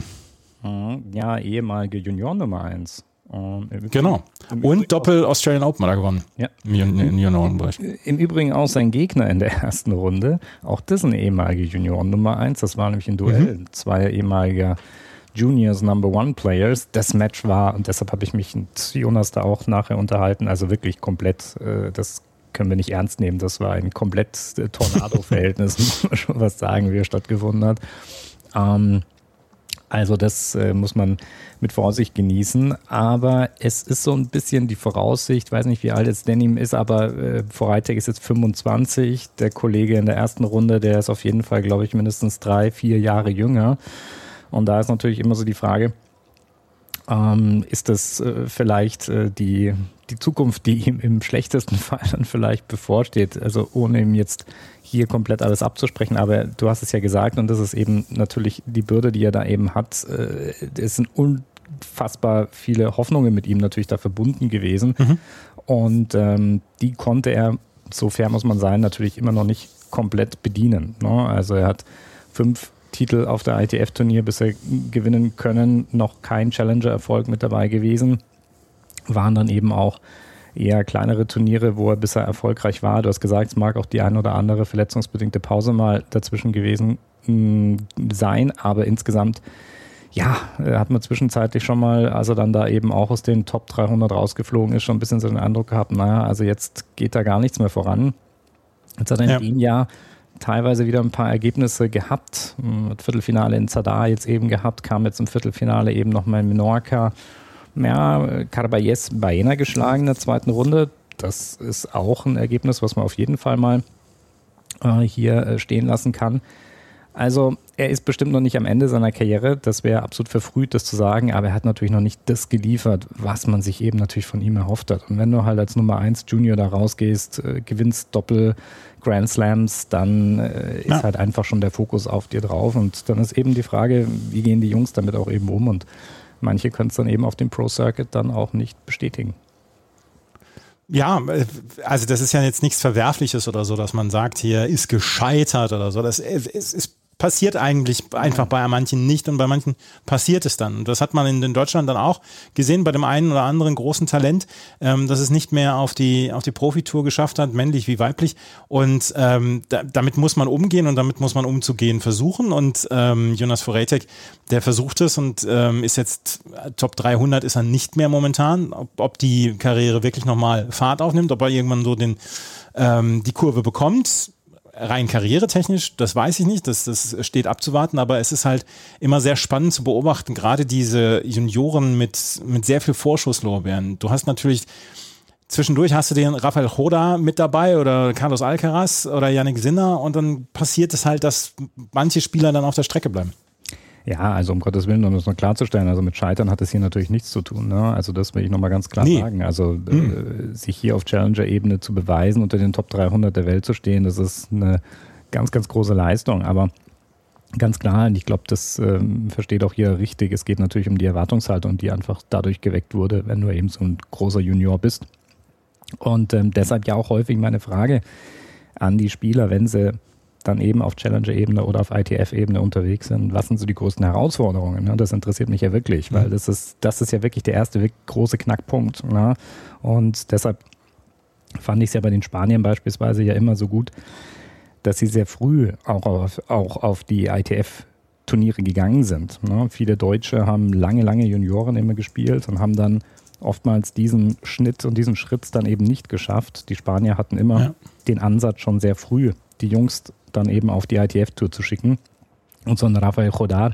Speaker 4: Ja, ehemalige Junioren Nummer eins. Um,
Speaker 3: genau. Und Doppel Australian Open hat er gewonnen.
Speaker 4: Ja.
Speaker 3: Im, im Juniorenbereich.
Speaker 4: Im Übrigen auch sein Gegner in der ersten Runde. Auch das ist ein ehemaliger Junioren Nummer eins. Das war nämlich ein Duell. Mhm. Zwei ehemaliger Juniors Number One Players. Das Match war, und deshalb habe ich mich mit Jonas da auch nachher unterhalten, also wirklich komplett, äh, das können wir nicht ernst nehmen. Das war ein komplett äh, Tornado-Verhältnis, muss man schon was sagen, wie er stattgefunden hat. Ähm, Also das äh, muss man mit Vorsicht genießen, aber es ist so ein bisschen die Voraussicht, weiß nicht, wie alt jetzt Denim ist, aber äh, Šporétek ist jetzt fünfundzwanzig, der Kollege in der ersten Runde, der ist auf jeden Fall, glaube ich, mindestens drei, vier Jahre jünger, und da ist natürlich immer so die Frage, ähm, ist das äh, vielleicht äh, die, die Zukunft, die ihm im schlechtesten Fall dann vielleicht bevorsteht, also ohne ihm jetzt hier komplett alles abzusprechen, aber du hast es ja gesagt, und das ist eben natürlich die Bürde, die er da eben hat. Es sind unfassbar viele Hoffnungen mit ihm natürlich da verbunden gewesen, mhm. und ähm, die konnte er, so fair muss man sein, natürlich immer noch nicht komplett bedienen. Ne? Also er hat fünf Titel auf der I T F-Turnier bisher gewinnen können, noch kein Challenger-Erfolg mit dabei gewesen. Waren dann eben auch eher kleinere Turniere, wo er bisher erfolgreich war. Du hast gesagt, es mag auch die ein oder andere verletzungsbedingte Pause mal dazwischen gewesen mh, sein, aber insgesamt ja, hat man zwischenzeitlich schon mal, als er dann da eben auch aus den Top dreihundert rausgeflogen ist, schon ein bisschen so den Eindruck gehabt, naja, also jetzt geht da gar nichts mehr voran. Jetzt hat er in
Speaker 3: Ja.
Speaker 4: dem Jahr teilweise wieder ein paar Ergebnisse gehabt. Hat Viertelfinale in Zadar jetzt eben gehabt, kam jetzt im Viertelfinale eben nochmal in Menorca. Ja, Carballes Baena geschlagen in der zweiten Runde. Das ist auch ein Ergebnis, was man auf jeden Fall mal äh, hier äh, stehen lassen kann. Also er ist bestimmt noch nicht am Ende seiner Karriere. Das wäre absolut verfrüht, das zu sagen. Aber er hat natürlich noch nicht das geliefert, was man sich eben natürlich von ihm erhofft hat. Und wenn du halt als Nummer eins Junior da rausgehst, äh, gewinnst Doppel Grand Slams, dann äh, ist
Speaker 3: ja.
Speaker 4: halt einfach schon der Fokus auf dir drauf. Und dann ist eben die Frage, wie gehen die Jungs damit auch eben um? Und manche können es dann eben auf dem Pro-Circuit dann auch nicht bestätigen.
Speaker 3: Ja, also das ist ja jetzt nichts Verwerfliches oder so, dass man sagt, hier ist gescheitert oder so. Das ist, ist, ist passiert eigentlich einfach bei manchen nicht und bei manchen passiert es dann. Und das hat man in, in Deutschland dann auch gesehen bei dem einen oder anderen großen Talent, ähm, dass es nicht mehr auf die, auf die Profitour geschafft hat, männlich wie weiblich. Und ähm, da, damit muss man umgehen und damit muss man umzugehen versuchen. Und ähm, Jonas Forejtek, der versucht es und ähm, ist jetzt Top dreihundert, ist er nicht mehr momentan. Ob, ob die Karriere wirklich nochmal Fahrt aufnimmt, ob er irgendwann so den, ähm, die Kurve bekommt, rein karrieretechnisch, das weiß ich nicht, das, das steht abzuwarten, aber es ist halt immer sehr spannend zu beobachten, gerade diese Junioren mit, mit sehr viel Vorschusslorbeeren. Du hast natürlich, zwischendurch hast du den Rafael Roda mit dabei oder Carlos Alcaraz oder Jannik Sinner und dann passiert es halt, dass manche Spieler dann auf der Strecke bleiben.
Speaker 4: Ja, also um Gottes Willen, um das noch klarzustellen, also mit Scheitern hat es hier natürlich nichts zu tun. Ne? Also das will ich nochmal ganz klar nee. sagen. Also mhm. äh, sich hier auf Challenger-Ebene zu beweisen, unter den Top dreihundert der Welt zu stehen, das ist eine ganz, ganz große Leistung. Aber ganz klar, und ich glaube, das ähm, versteht auch hier richtig, es geht natürlich um die Erwartungshaltung, die einfach dadurch geweckt wurde, wenn du eben so ein großer Junior bist. Und ähm, deshalb ja auch häufig meine Frage an die Spieler, wenn sie dann eben auf Challenger-Ebene oder auf I T F-Ebene unterwegs sind. Was sind so die größten Herausforderungen? Ne? Das interessiert mich ja wirklich, weil das ist, das ist ja wirklich der erste große Knackpunkt. Ne? Und deshalb fand ich es ja bei den Spaniern beispielsweise ja immer so gut, dass sie sehr früh auch auf, auch auf die I T F-Turniere gegangen sind. Ne? Viele Deutsche haben lange, lange Junioren immer gespielt und haben dann oftmals diesen Schnitt und diesen Schritt dann eben nicht geschafft. Die Spanier hatten immer ja. den Ansatz schon sehr früh, die Jungs dann eben auf die I T F-Tour zu schicken. Und so ein Rafael Chodar,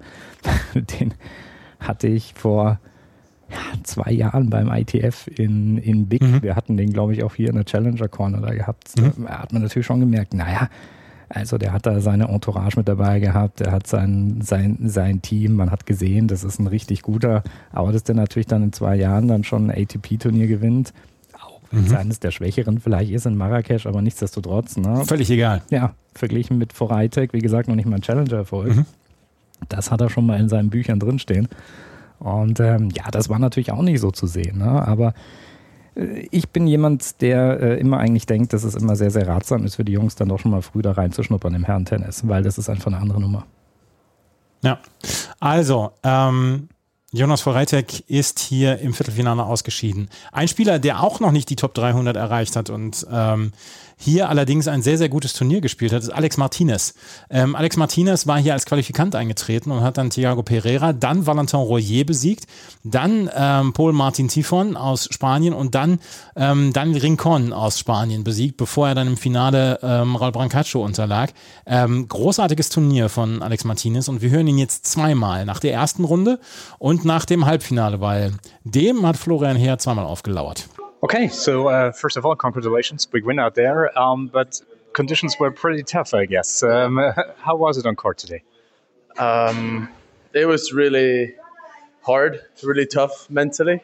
Speaker 4: den hatte ich vor ja, zwei Jahren beim I T F in, in Big. Mhm. Wir hatten den, glaube ich, auch hier in der Challenger Corner da gehabt. Mhm. Da hat man natürlich schon gemerkt, naja, also der hat da seine Entourage mit dabei gehabt, der hat sein, sein, sein Team, man hat gesehen, das ist ein richtig guter, aber dass der natürlich dann in zwei Jahren dann schon ein A T P-Turnier gewinnt, wenn es mhm. eines der Schwächeren vielleicht ist in Marrakesch, aber nichtsdestotrotz. Ne?
Speaker 3: Völlig egal.
Speaker 4: Ja, verglichen mit Forejtek, wie gesagt, noch nicht mal ein Challenger-Erfolg. Mhm. Das hat er schon mal in seinen Büchern drinstehen. Und ähm, ja, das war natürlich auch nicht so zu sehen. Ne? Aber äh, ich bin jemand, der äh, immer eigentlich denkt, dass es immer sehr, sehr ratsam ist für die Jungs, dann doch schon mal früh da reinzuschnuppern im Herrentennis, weil das ist einfach eine andere Nummer.
Speaker 3: Ja, also, ähm, Jonas Forejtek ist hier im Viertelfinale ausgeschieden. Ein Spieler, der auch noch nicht die Top dreihundert erreicht hat und ähm, hier allerdings ein sehr, sehr gutes Turnier gespielt hat, ist Alex Martinez. Ähm, Alex Martinez war hier als Qualifikant eingetreten und hat dann Thiago Pereira, dann Valentin Royer besiegt, dann ähm, Paul Martin Tifon aus Spanien und dann ähm, Daniel Rincon aus Spanien besiegt, bevor er dann im Finale ähm, Raul Brancaccio unterlag. Ähm, großartiges Turnier von Alex Martinez und wir hören ihn jetzt zweimal, nach der ersten Runde und nach dem Halbfinale, weil dem hat Florian Heer zweimal aufgelauert.
Speaker 5: Okay, so uh, first of all, congratulations, big win out there. Um, but conditions were pretty tough, I guess. Um, how was it on court today?
Speaker 9: Um, it was really hard, really tough mentally,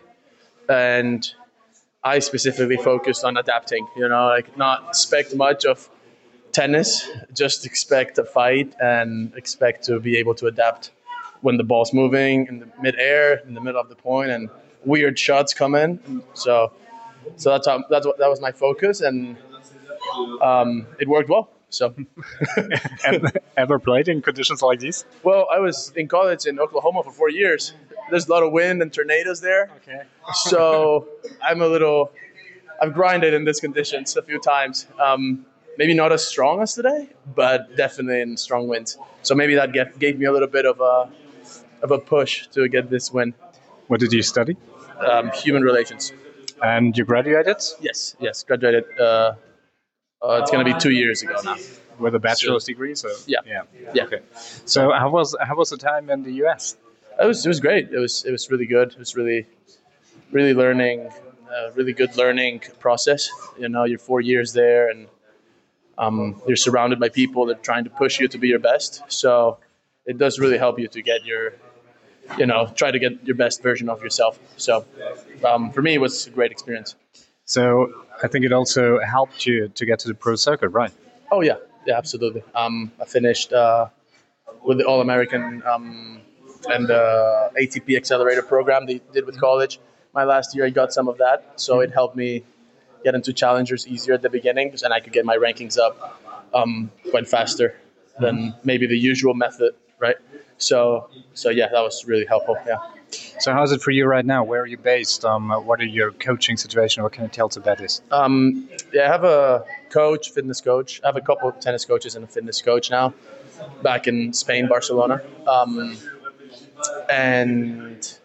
Speaker 9: and I specifically focused on adapting. You know, like not expect much of tennis, just expect a fight and expect to be able to adapt when the ball's moving in the mid-air, in the middle of the point, and weird shots come in. So. So that's how, that's what that was my focus, and um, it worked well. So,
Speaker 5: ever, ever played in conditions like these?
Speaker 9: well, I was in college in Oklahoma for four years. There's a lot of wind and tornadoes there.
Speaker 5: Okay.
Speaker 9: So I'm a little, I've grinded in these conditions a few times. Um, maybe not as strong as today, but definitely in strong winds. So maybe that get, gave me a little bit of a, of a push to get this win.
Speaker 5: What did you study?
Speaker 9: Um, human relations.
Speaker 5: And you graduated?
Speaker 9: Yes, yes, graduated. Uh, uh, it's going to be two years ago now.
Speaker 5: With a bachelor's
Speaker 9: So-
Speaker 5: degree? So
Speaker 9: Yeah.
Speaker 5: yeah.
Speaker 9: Yeah.
Speaker 5: Okay. So how was how was the time in the U S?
Speaker 9: It was it was great. It was it was really good. It was really really learning, uh, really good learning process. You know, you're four years there, and um, you're surrounded by people that are trying to push you to be your best. So it does really help you to get your, you know, try to get your best version of yourself. So um, for me, it was a great experience.
Speaker 5: So I think it also helped you to get to the pro circuit, right?
Speaker 9: Oh yeah, yeah, absolutely. Um, I finished uh, with the All American um, and the A T P Accelerator program they did with college. My last year, I got some of that, so it helped me get into challengers easier at the beginning, and I could get my rankings up um, quite faster than maybe the usual method, right? So, so yeah, that was really helpful. Yeah.
Speaker 5: So how's it for you right now? Where are you based? Um, what are your coaching situation? What can you tell us about this?
Speaker 9: Um, yeah, I have a coach, fitness coach. I have a couple of tennis coaches and a fitness coach now, back in Spain, Barcelona. Um, and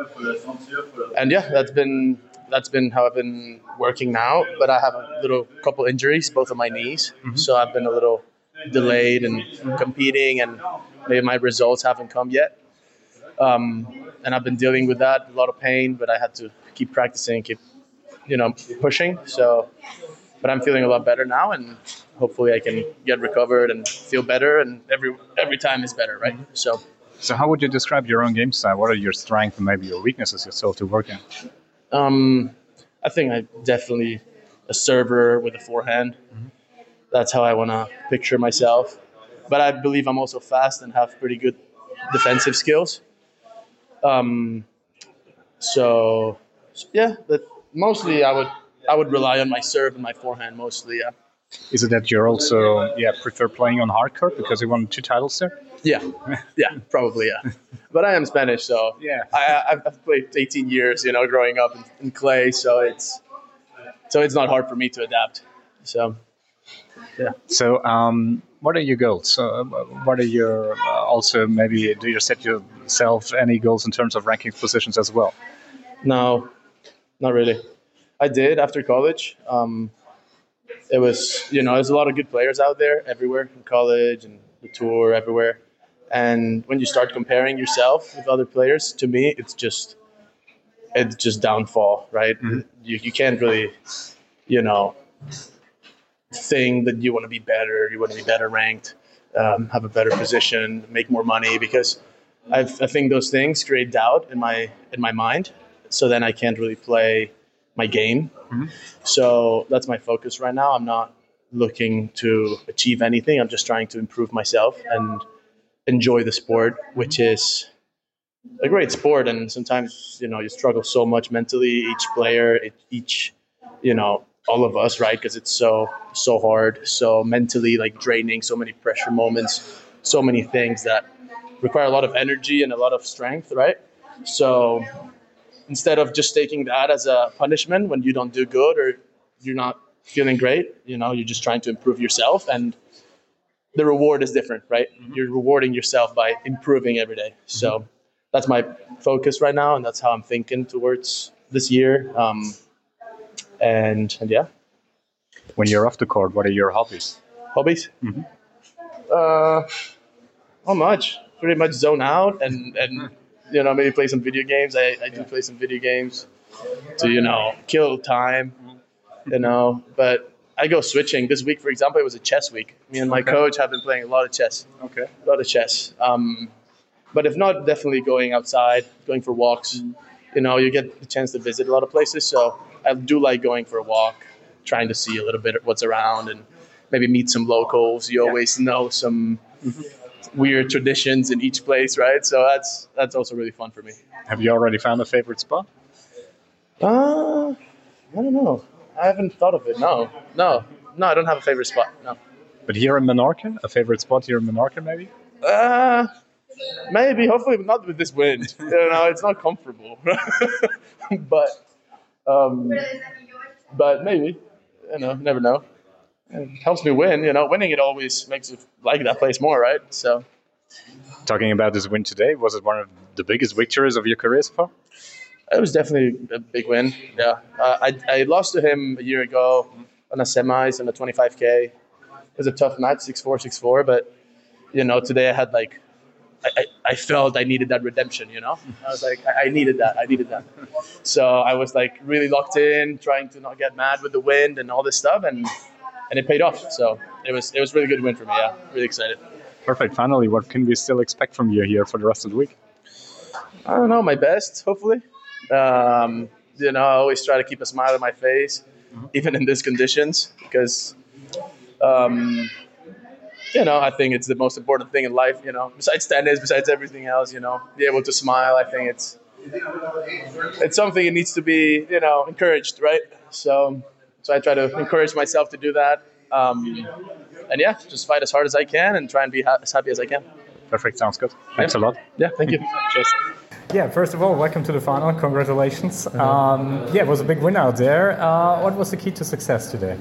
Speaker 9: and yeah, that's been that's been how I've been working now. But I have a little couple injuries, both of my knees,
Speaker 5: Mm-hmm.
Speaker 9: so I've been a little delayed in competing, and maybe my results haven't come yet. Um, and I've been dealing with that, a lot of pain, but I had to keep practicing, keep, you know, pushing. So, but I'm feeling a lot better now, and hopefully I can get recovered and feel better. And every every time is better, right? So,
Speaker 5: So how would you describe your own game style? What are your strengths and maybe your weaknesses yourself to work in?
Speaker 9: um, I think I'm definitely a server with a forehand. That's how I want to picture myself. But I believe I'm also fast and have pretty good defensive skills. Um, so yeah, but mostly I would I would rely on my serve and my forehand mostly. Yeah.
Speaker 5: Is it that you're also yeah prefer playing on hard court because you won two titles there?
Speaker 9: Yeah, yeah, probably yeah. But I am Spanish, so
Speaker 5: Yeah.
Speaker 9: I, I've I've played eighteen years, you know, growing up in, in clay, so it's so it's not hard for me to adapt. So yeah.
Speaker 5: So um, what are your goals? Uh, what are your uh, also maybe do you set yourself any goals in terms of ranking positions as well?
Speaker 9: No, not really. I did after college. Um, it was, you know, there's a lot of good players out there everywhere in college and the tour everywhere. And when you start comparing yourself with other players, to me, it's just, it's just downfall, right?
Speaker 5: Mm-hmm.
Speaker 9: You, you can't really, you know, think that you want to be better, you want to be better ranked, um, have a better position, make more money, because I've, I think those things create doubt in my in my mind. So then I can't really play my game.
Speaker 5: Mm-hmm.
Speaker 9: So that's my focus right now. I'm not looking to achieve anything. I'm just trying to improve myself and enjoy the sport, which is a great sport. And sometimes, you know, you struggle so much mentally, each player, each, you know, all of us, right? Because it's so, so hard, so mentally like draining, so many pressure moments, so many things that require a lot of energy and a lot of strength, right? So instead of just taking that as a punishment when you don't do good or you're not feeling great, you know, you're just trying to improve yourself, and the reward is different, right? Mm-hmm. You're rewarding yourself by improving every day. So mm-hmm. that's my focus right now, and that's how I'm thinking towards this year. Um, and, and yeah.
Speaker 5: When you're off the court, what are your hobbies?
Speaker 9: Hobbies?
Speaker 5: Mm-hmm.
Speaker 9: Uh, not much. Pretty much zone out and, and you know, maybe play some video games. I, I do yeah. play some video games to, you know, kill time, you know. But I go switching. This week, for example, it was a chess week. Me and my okay. coach have been playing a lot of chess.
Speaker 5: Okay.
Speaker 9: A lot of chess. Um, but if not, definitely going outside, going for walks. Mm. You know, you get the chance to visit a lot of places. So I do like going for a walk, trying to see a little bit of what's around and maybe meet some locals. You yeah. always know some mm-hmm. weird traditions in each place, right? So that's that's also really fun for me.
Speaker 5: Have you already found a favorite spot?
Speaker 9: Uh, I don't know. I haven't thought of it. No, no, no. I don't have a favorite spot. No.
Speaker 5: But here in Menorca, a favorite spot here in Menorca, maybe?
Speaker 9: Uh, maybe, hopefully, but not with this wind. You know, it's not comfortable. but, um, but maybe, you know, never know. It helps me win. You know, winning it always makes you like that place more, right? So,
Speaker 5: talking about this win today, was it one of the biggest victories of your career so far?
Speaker 9: It was definitely a big win. Yeah, uh, I I lost to him a year ago on the semis and the twenty-five K. It was a tough match, six four, six four. But you know, today I had like, I, I, I felt I needed that redemption. You know, I was like, I, I needed that. I needed that. So I was like really locked in, trying to not get mad with the wind and all this stuff, and and it paid off. So it was it was really good win for me. Yeah, really excited.
Speaker 5: Perfect. Finally, what can we still expect from you here for the rest of the week?
Speaker 9: I don't know, my best, hopefully. Um, you know, I always try to keep a smile on my face, mm-hmm. even in these conditions, because, um, you know, I think it's the most important thing in life, you know, besides tennis, besides everything else, you know, be able to smile. I think it's it's something that needs to be, you know, encouraged, right? So, so I try to encourage myself to do that. Um, and yeah, just fight as hard as I can and try and be ha- as happy as I can.
Speaker 5: Perfect. Sounds good. Thanks
Speaker 9: yeah.
Speaker 5: a lot.
Speaker 9: Yeah, thank you.
Speaker 5: Cheers.
Speaker 10: Yeah, first of all, welcome to the final. Congratulations. Um, yeah, it was a big win out there. Uh, what was the key to success today?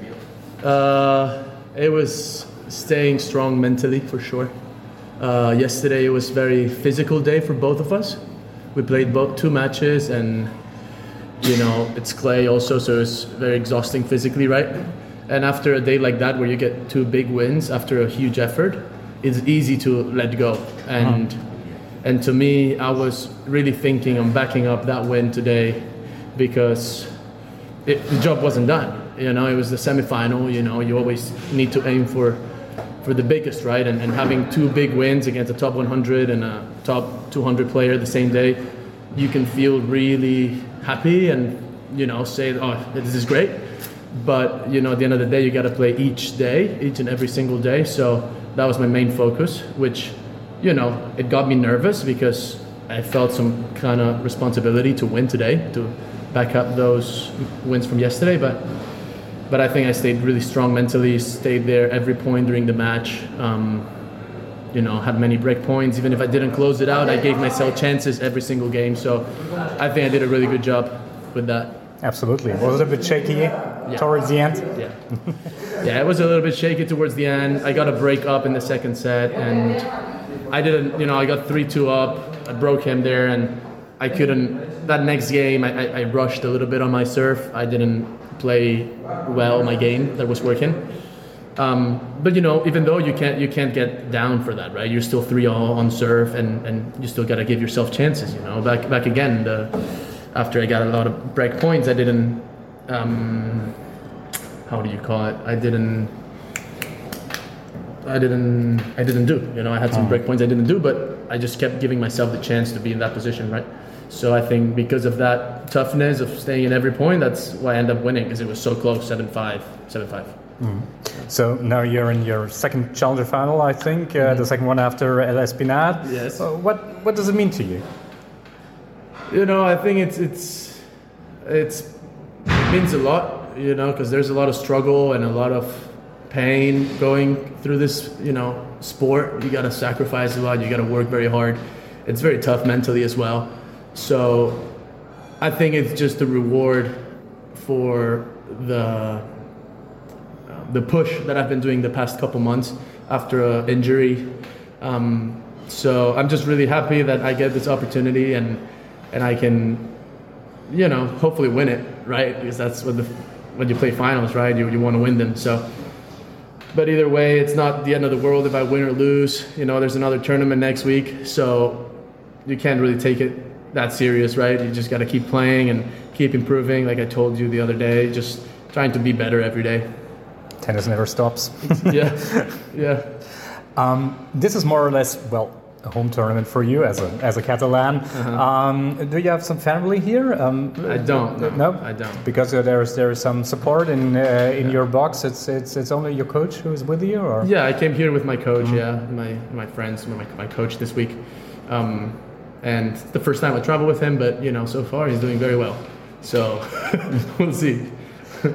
Speaker 9: Uh, it was staying strong mentally, for sure. Uh, yesterday, it was a very physical day for both of us. We played both two matches, and, you know, it's clay also, so it's very exhausting physically, right? And after a day like that, where you get two big wins after a huge effort, it's easy to let go. And... Uh-huh. And to me, I was really thinking on backing up that win today because it, the job wasn't done. You know, it was the semifinal. You know, you always need to aim for for the biggest, right? And, and having two big wins against a top one hundred and a top two hundred player the same day, you can feel really happy and, you know, say, oh, this is great. But, you know, at the end of the day, you got to play each day, each and every single day. So that was my main focus, which... You know, it got me nervous because I felt some kind of responsibility to win today, to back up those wins from yesterday. But but I think I stayed really strong mentally, stayed there every point during the match. Um, you know, had many break points. Even if I didn't close it out, I gave myself chances every single game. So I think I did a really good job with that.
Speaker 10: Absolutely. Was it a bit shaky yeah. towards the end?
Speaker 9: Yeah. Yeah, it was a little bit shaky towards the end. I got a break up in the second set, and I didn't, you know, I got three two up, I broke him there, and I couldn't, that next game, I, I, I rushed a little bit on my serve. I didn't play well my game that was working. Um, but, you know, even though you can't you can't get down for that, right? You're still three all on serve, and, and you still got to give yourself chances, you know. Back back again, the, after I got a lot of break points, I didn't, um, how do you call it? I didn't... I didn't I didn't do. You know, I had some break points I didn't do, but I just kept giving myself the chance to be in that position, right? So I think because of that toughness of staying in every point, that's why I ended up winning, because it was so close, seven five, seven five.
Speaker 10: Mm. So now you're in your second Challenger final, I think, uh, mm-hmm. the second one after El Espinal.
Speaker 9: Yes.
Speaker 10: So what what does it mean to you?
Speaker 9: You know, I think it's it's it's it means a lot, you know, because there's a lot of struggle and a lot of pain going through this, you know, sport. You got to sacrifice a lot. You got to work very hard. It's very tough mentally as well. So I think it's just a reward for the the push that I've been doing the past couple months after an injury. Um, so I'm just really happy that I get this opportunity and and I can, you know, hopefully win it, right? Because that's what the when you play finals, right? You you want to win them. So. But either way, it's not the end of the world if I win or lose. You know, there's another tournament next week, so you can't really take it that serious, right? You just got to keep playing and keep improving, like I told you the other day, just trying to be better every day.
Speaker 10: Tennis never stops.
Speaker 9: yeah, yeah.
Speaker 10: Um, this is more or less, well, a home tournament for you as a as a Catalan. Uh-huh. Um, do you have some family here? Um,
Speaker 9: I don't. No,
Speaker 10: no,
Speaker 9: I don't.
Speaker 10: Because uh, there is there is some support in uh, in yeah. your box. It's it's it's only your coach who is with you, or?
Speaker 9: Yeah, I came here with my coach. Mm-hmm. Yeah, my my friends, my my coach this week, um, and it's the first time I travel with him. But you know, so far he's doing very well. So we'll see.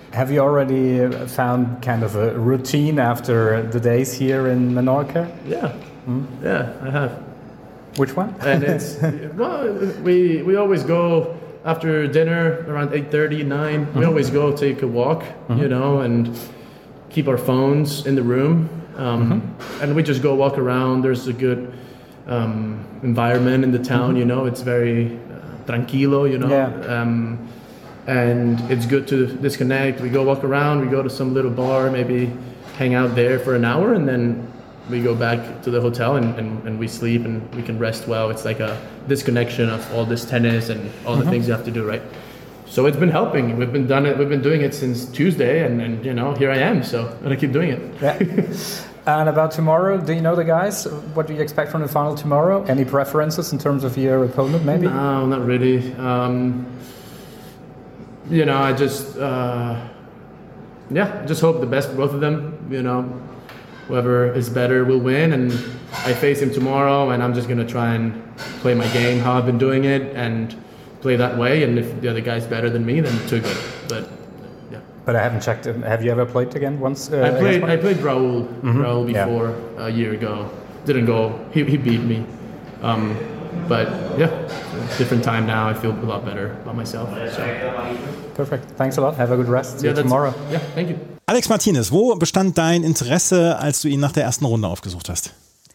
Speaker 10: Have you already found kind of a routine after the days here in Menorca?
Speaker 11: Yeah,
Speaker 10: Hmm?
Speaker 11: yeah, I have.
Speaker 10: Which one?
Speaker 11: And it's well, we we always go after dinner around eight thirty, nine. We always go take a walk, you know, and keep our phones in the room. Um, and we just go walk around. There's a good um, environment in the town, you know. It's very uh, tranquilo, you know.
Speaker 10: Yeah.
Speaker 11: Um, and it's good to disconnect. We go walk around. We go to some little bar, maybe hang out there for an hour, and then we go back to the hotel and, and, and we sleep and we can rest well. It's like a disconnection of all this tennis and all the things you have to do, right? So it's been helping. We've been done it. We've been doing it since Tuesday, and, and you know, here I am. So I'm gonna keep doing it.
Speaker 10: Yeah. And about tomorrow, do you know the guys? What do you expect from the final tomorrow? Any preferences in terms of your opponent, maybe?
Speaker 11: No, not really. Um, you know, I just, uh, yeah, just hope the best for both of them. You know, whoever is better will win, and I face him tomorrow, and I'm just gonna try and play my game how I've been doing it and play that way. And if the other guy's better than me, then too good. But yeah.
Speaker 10: But I haven't checked. Have you ever played again once? Uh,
Speaker 11: I played.
Speaker 10: against one?
Speaker 11: I played Raul.
Speaker 10: Mhm.
Speaker 11: Raul before
Speaker 10: Yeah.
Speaker 11: a year ago. Didn't go. He he beat me. Um, but yeah, different time now. I feel a lot better about myself. So.
Speaker 10: Perfect. Thanks a lot. Have a good rest. See
Speaker 11: Yeah,
Speaker 10: you
Speaker 11: that's-
Speaker 10: tomorrow.
Speaker 11: Yeah, thank you.
Speaker 3: Alex Martinez, wo bestand dein Interesse, als du ihn nach der ersten Runde aufgesucht hast?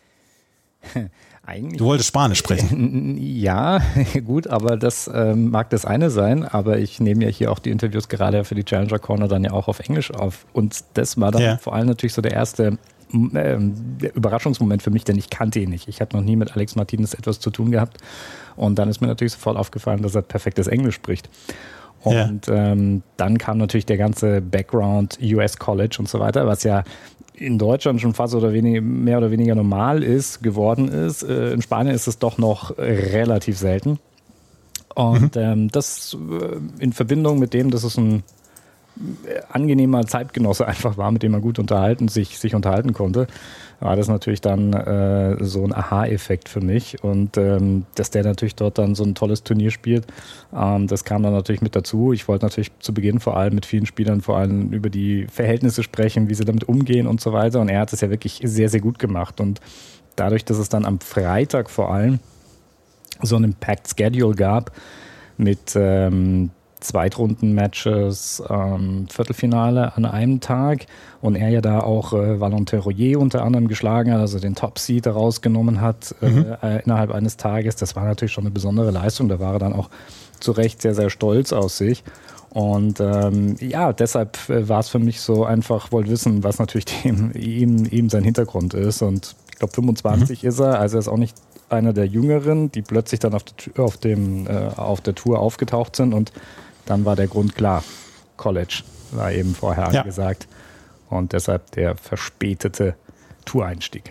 Speaker 4: Eigentlich.
Speaker 3: Du wolltest Spanisch sprechen.
Speaker 4: Ja, gut, aber das ähm, mag das eine sein, aber ich nehme ja hier auch die Interviews gerade für die Challenger Corner dann ja auch auf Englisch auf. Und das war dann
Speaker 3: Ja.
Speaker 4: vor allem natürlich so der erste ähm, der Überraschungsmoment für mich, denn ich kannte ihn nicht. Ich hatte noch nie mit Alex Martinez etwas zu tun gehabt. Und dann ist mir natürlich sofort aufgefallen, dass er perfektes Englisch spricht. Und ja. ähm, dann kam natürlich der ganze Background, U S College und so weiter, was ja in Deutschland schon fast oder wenig, mehr oder weniger normal ist, geworden ist. Äh, in Spanien ist es doch noch relativ selten. Und mhm. ähm, das äh, in Verbindung mit dem, dass es ein äh, angenehmer Zeitgenosse einfach war, mit dem man gut unterhalten, sich, sich unterhalten konnte, war das natürlich dann äh, so ein Aha-Effekt für mich. Und ähm, dass der natürlich dort dann so ein tolles Turnier spielt, ähm, das kam dann natürlich mit dazu. Ich wollte natürlich zu Beginn vor allem mit vielen Spielern vor allem über die Verhältnisse sprechen, wie sie damit umgehen und so weiter. Und er hat es ja wirklich sehr, sehr gut gemacht. Und dadurch, dass es dann am Freitag vor allem so einen Packed Schedule gab mit ähm, Zweitrunden-Matches, ähm, Viertelfinale an einem Tag und er ja da auch äh, Valentin Royer unter anderem geschlagen hat, also den Top-Seed rausgenommen hat mhm. äh, innerhalb eines Tages. Das war natürlich schon eine besondere Leistung. Da war er dann auch zu Recht sehr, sehr stolz aus sich. Und ähm, ja, deshalb äh, war es für mich so einfach, wollte wissen, was natürlich dem, ihm, ihm sein Hintergrund ist. Und ich glaube, fünfundzwanzig mhm. ist er, also er ist auch nicht einer der Jüngeren, die plötzlich dann auf der, auf dem, äh, auf der Tour aufgetaucht sind und dann war der Grund klar. College war eben vorher ja. angesagt. Und deshalb der verspätete Toureinstieg.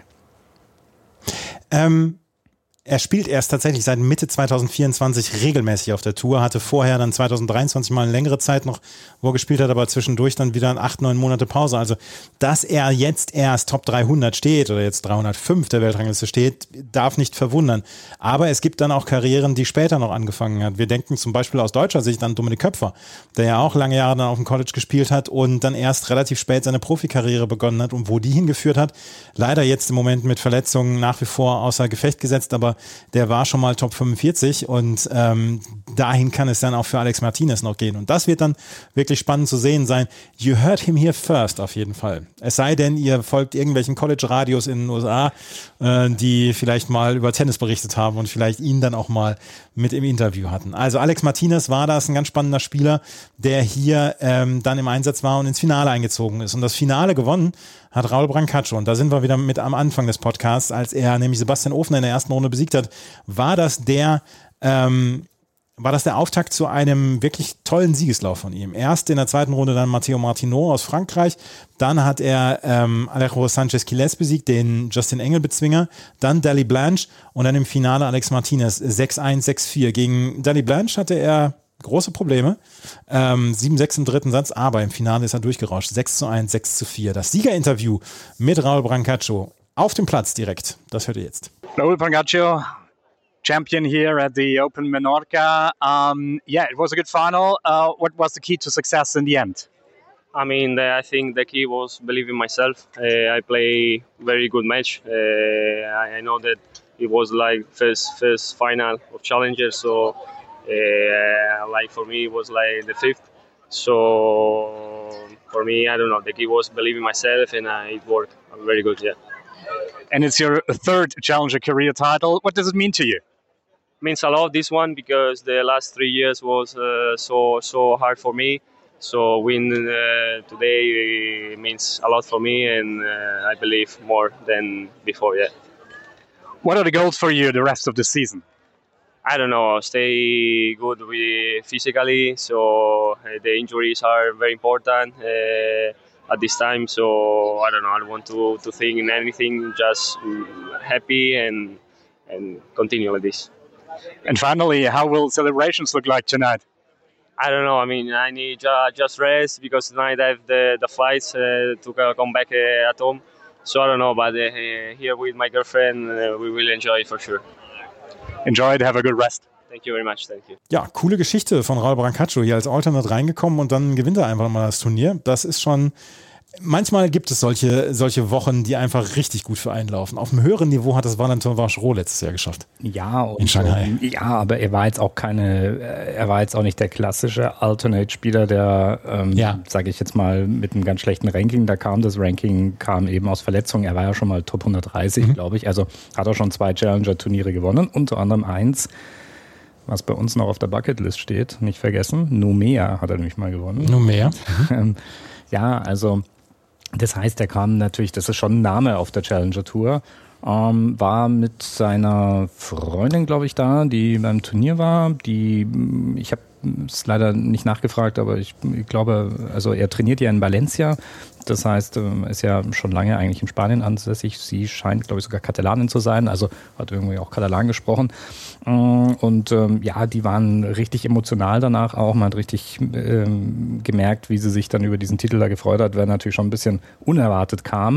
Speaker 3: Ähm, er spielt erst tatsächlich seit Mitte zwanzig vierundzwanzig regelmäßig auf der Tour, hatte vorher dann zwanzig dreiundzwanzig mal eine längere Zeit noch, wo er gespielt hat, aber zwischendurch dann wieder acht, neun Monate Pause. Also, dass er jetzt erst Top dreihundert steht oder jetzt dreihundertfünf der Weltrangliste steht, darf nicht verwundern. Aber es gibt dann auch Karrieren, die später noch angefangen hat. Wir denken zum Beispiel aus deutscher Sicht an Dominik Köpfer, der ja auch lange Jahre dann auf dem College gespielt hat und dann erst relativ spät seine Profikarriere begonnen hat und wo die hingeführt hat. Leider jetzt im Moment mit Verletzungen nach wie vor außer Gefecht gesetzt, aber der war schon mal Top fünfundvierzig und ähm, dahin kann es dann auch für Alex Martinez noch gehen. Und das wird dann wirklich spannend zu sehen sein. You heard him here first auf jeden Fall. Es sei denn, ihr folgt irgendwelchen College-Radios in den U S A, äh, die vielleicht mal über Tennis berichtet haben und vielleicht ihn dann auch mal mit im Interview hatten. Also Alex Martinez war das, ein ganz spannender Spieler, der hier ähm, dann im Einsatz war und ins Finale eingezogen ist. Und das Finale gewonnen hat Raul Brancaccio. Und da sind wir wieder mit am Anfang des Podcasts, als er nämlich Sebastian Ofner in der ersten Runde besiegt hat, war das der ähm, war das der Auftakt zu einem wirklich tollen Siegeslauf von ihm. Erst in der zweiten Runde dann Matteo Martino aus Frankreich, dann hat er ähm, Alejo Sanchez-Quilez besiegt, den Justin Engel-Bezwinger, dann Daley Blanche und dann im Finale Alex Martinez sechs eins, sechs vier. Gegen Daley Blanche hatte er große Probleme, ähm, sieben sechs im dritten Satz, aber im Finale ist er durchgerauscht, sechs zu eins, sechs zu vier. Das Siegerinterview mit Raul Brancaccio auf dem Platz direkt, das hört ihr jetzt.
Speaker 5: Raul Brancaccio, champion here at the Open Menorca. Um, yeah, it was a good final. Uh, what was the key to success in the end?
Speaker 12: I mean, the, I think the key was believing myself. Uh, I play very good match. Uh, I, I know that it was like first first final of Challenger, so uh, like for me it was like the fifth. So for me, I don't know. The key was believing myself, and uh, it worked very good. Yeah.
Speaker 5: And it's your third Challenger career title. What does it mean to you?
Speaker 12: It means a lot, this one, because the last three years was uh, so so hard for me. So win uh, today means a lot for me, and uh, I believe more than before. Yeah.
Speaker 5: What are the goals for you the rest of the season?
Speaker 12: I don't know. Stay good with physically. So uh, the injuries are very important uh, at this time. So I don't know. I don't want to, to think in anything. Just um, happy and and continue like this.
Speaker 5: And finally, how will celebrations look like tonight?
Speaker 12: I don't know. I mean, I need uh, just rest because tonight I have the, the flights uh, to come back uh, at home. So I don't know, but uh, here with my girlfriend, uh, we will enjoy it for sure.
Speaker 5: Enjoy it, have a good rest.
Speaker 12: Thank you very much, thank you.
Speaker 3: Ja, coole Geschichte von Raul Brancaccio, hier als Alternate reingekommen und dann gewinnt er einfach mal das Turnier. Das ist schon... Manchmal gibt es solche, solche Wochen, die einfach richtig gut für einen laufen. Auf einem höheren Niveau hat das Valentin Vachereau letztes Jahr geschafft.
Speaker 4: Ja, und,
Speaker 3: in Shanghai.
Speaker 4: Ja, aber er war jetzt auch keine, er war jetzt auch nicht der klassische Alternate-Spieler, der, ähm, ja. sage ich jetzt mal, mit einem ganz schlechten Ranking, da kam das Ranking, kam eben aus Verletzungen. Er war ja schon mal Top hundertdreißig, mhm. glaube ich. Also hat er schon zwei Challenger-Turniere gewonnen, unter anderem eins, was bei uns noch auf der Bucketlist steht, nicht vergessen. Numea hat er nämlich mal gewonnen.
Speaker 3: Numea.
Speaker 4: Mhm. Ja, also das heißt, er kam natürlich, das ist schon ein Name auf der Challenger Tour, ähm, war mit seiner Freundin, glaube ich, da, die beim Turnier war. Die, ich habe es leider nicht nachgefragt, aber ich, ich glaube, also er trainiert ja in Valencia. Das heißt, er ist ja schon lange eigentlich in Spanien ansässig. Sie scheint, glaube ich, sogar Katalanin zu sein, also hat irgendwie auch Katalan gesprochen. Und ähm, ja, die waren richtig emotional danach auch. Man hat richtig ähm, gemerkt, wie sie sich dann über diesen Titel da gefreut hat, weil natürlich schon ein bisschen unerwartet kam.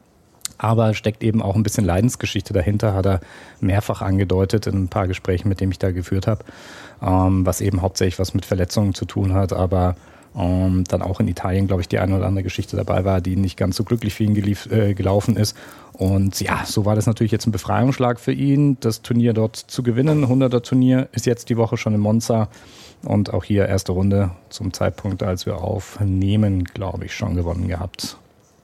Speaker 4: Aber steckt eben auch ein bisschen Leidensgeschichte dahinter, hat er mehrfach angedeutet in ein paar Gesprächen, mit denen ich da geführt habe, ähm, was eben hauptsächlich was mit Verletzungen zu tun hat, aber ähm, dann auch in Italien, glaube ich, die eine oder andere Geschichte dabei war, die nicht ganz so glücklich für ihn gelief, äh, gelaufen ist. Und ja, so war das natürlich jetzt ein Befreiungsschlag für ihn, das Turnier dort zu gewinnen. hunderter Turnier ist jetzt die Woche schon in Monza und auch hier erste Runde zum Zeitpunkt, als wir aufnehmen, glaube ich, schon gewonnen gehabt.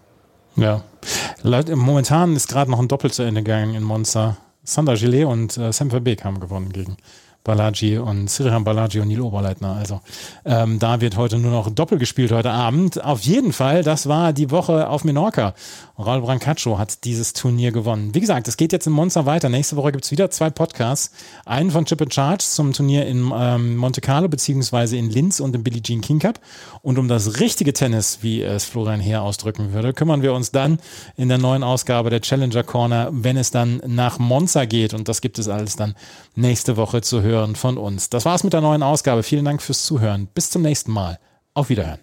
Speaker 3: Ja, momentan ist gerade noch ein Doppel zu Ende gegangen in Monza. Sander Gillet und äh, Sam Verbeek haben gewonnen gegen Balaji und Sriram Balaji und Neil Oberleitner. Also ähm, da wird heute nur noch Doppel gespielt heute Abend. Auf jeden Fall, das war die Woche auf Menorca. Raul Brancaccio hat dieses Turnier gewonnen. Wie gesagt, es geht jetzt in Monza weiter. Nächste Woche gibt es wieder zwei Podcasts. Einen von Chip and Charge zum Turnier in ähm, Monte Carlo beziehungsweise in Linz und im Billie Jean King Cup. Und um das richtige Tennis, wie es Florian Heer ausdrücken würde, kümmern wir uns dann in der neuen Ausgabe der Challenger Corner, wenn es dann nach Monza geht. Und das gibt es alles dann nächste Woche zu hören von uns. Das war's mit der neuen Ausgabe. Vielen Dank fürs Zuhören. Bis zum nächsten Mal. Auf Wiederhören.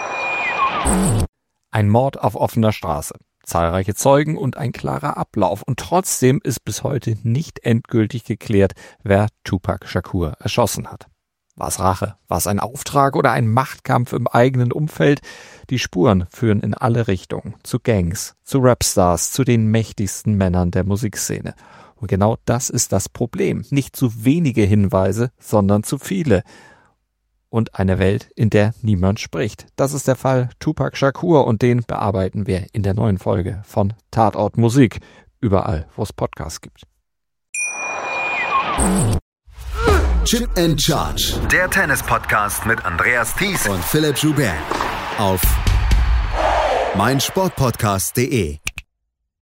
Speaker 13: Ein Mord auf offener Straße. Zahlreiche Zeugen und ein klarer Ablauf. Und trotzdem ist bis heute nicht endgültig geklärt, wer Tupac Shakur erschossen hat. War es Rache? War es ein Auftrag oder ein Machtkampf im eigenen Umfeld? Die Spuren führen in alle Richtungen. Zu Gangs, zu Rapstars, zu den mächtigsten Männern der Musikszene. Und genau das ist das Problem. Nicht zu wenige Hinweise, sondern zu viele. Und eine Welt, in der niemand spricht. Das ist der Fall Tupac Shakur und den bearbeiten wir in der neuen Folge von Tatort Musik. Überall, wo es Podcasts gibt.
Speaker 1: Chip and Charge.
Speaker 2: Der Tennis-Podcast mit Andreas Thies
Speaker 1: und Philipp Joubert auf meinsportpodcast punkt de.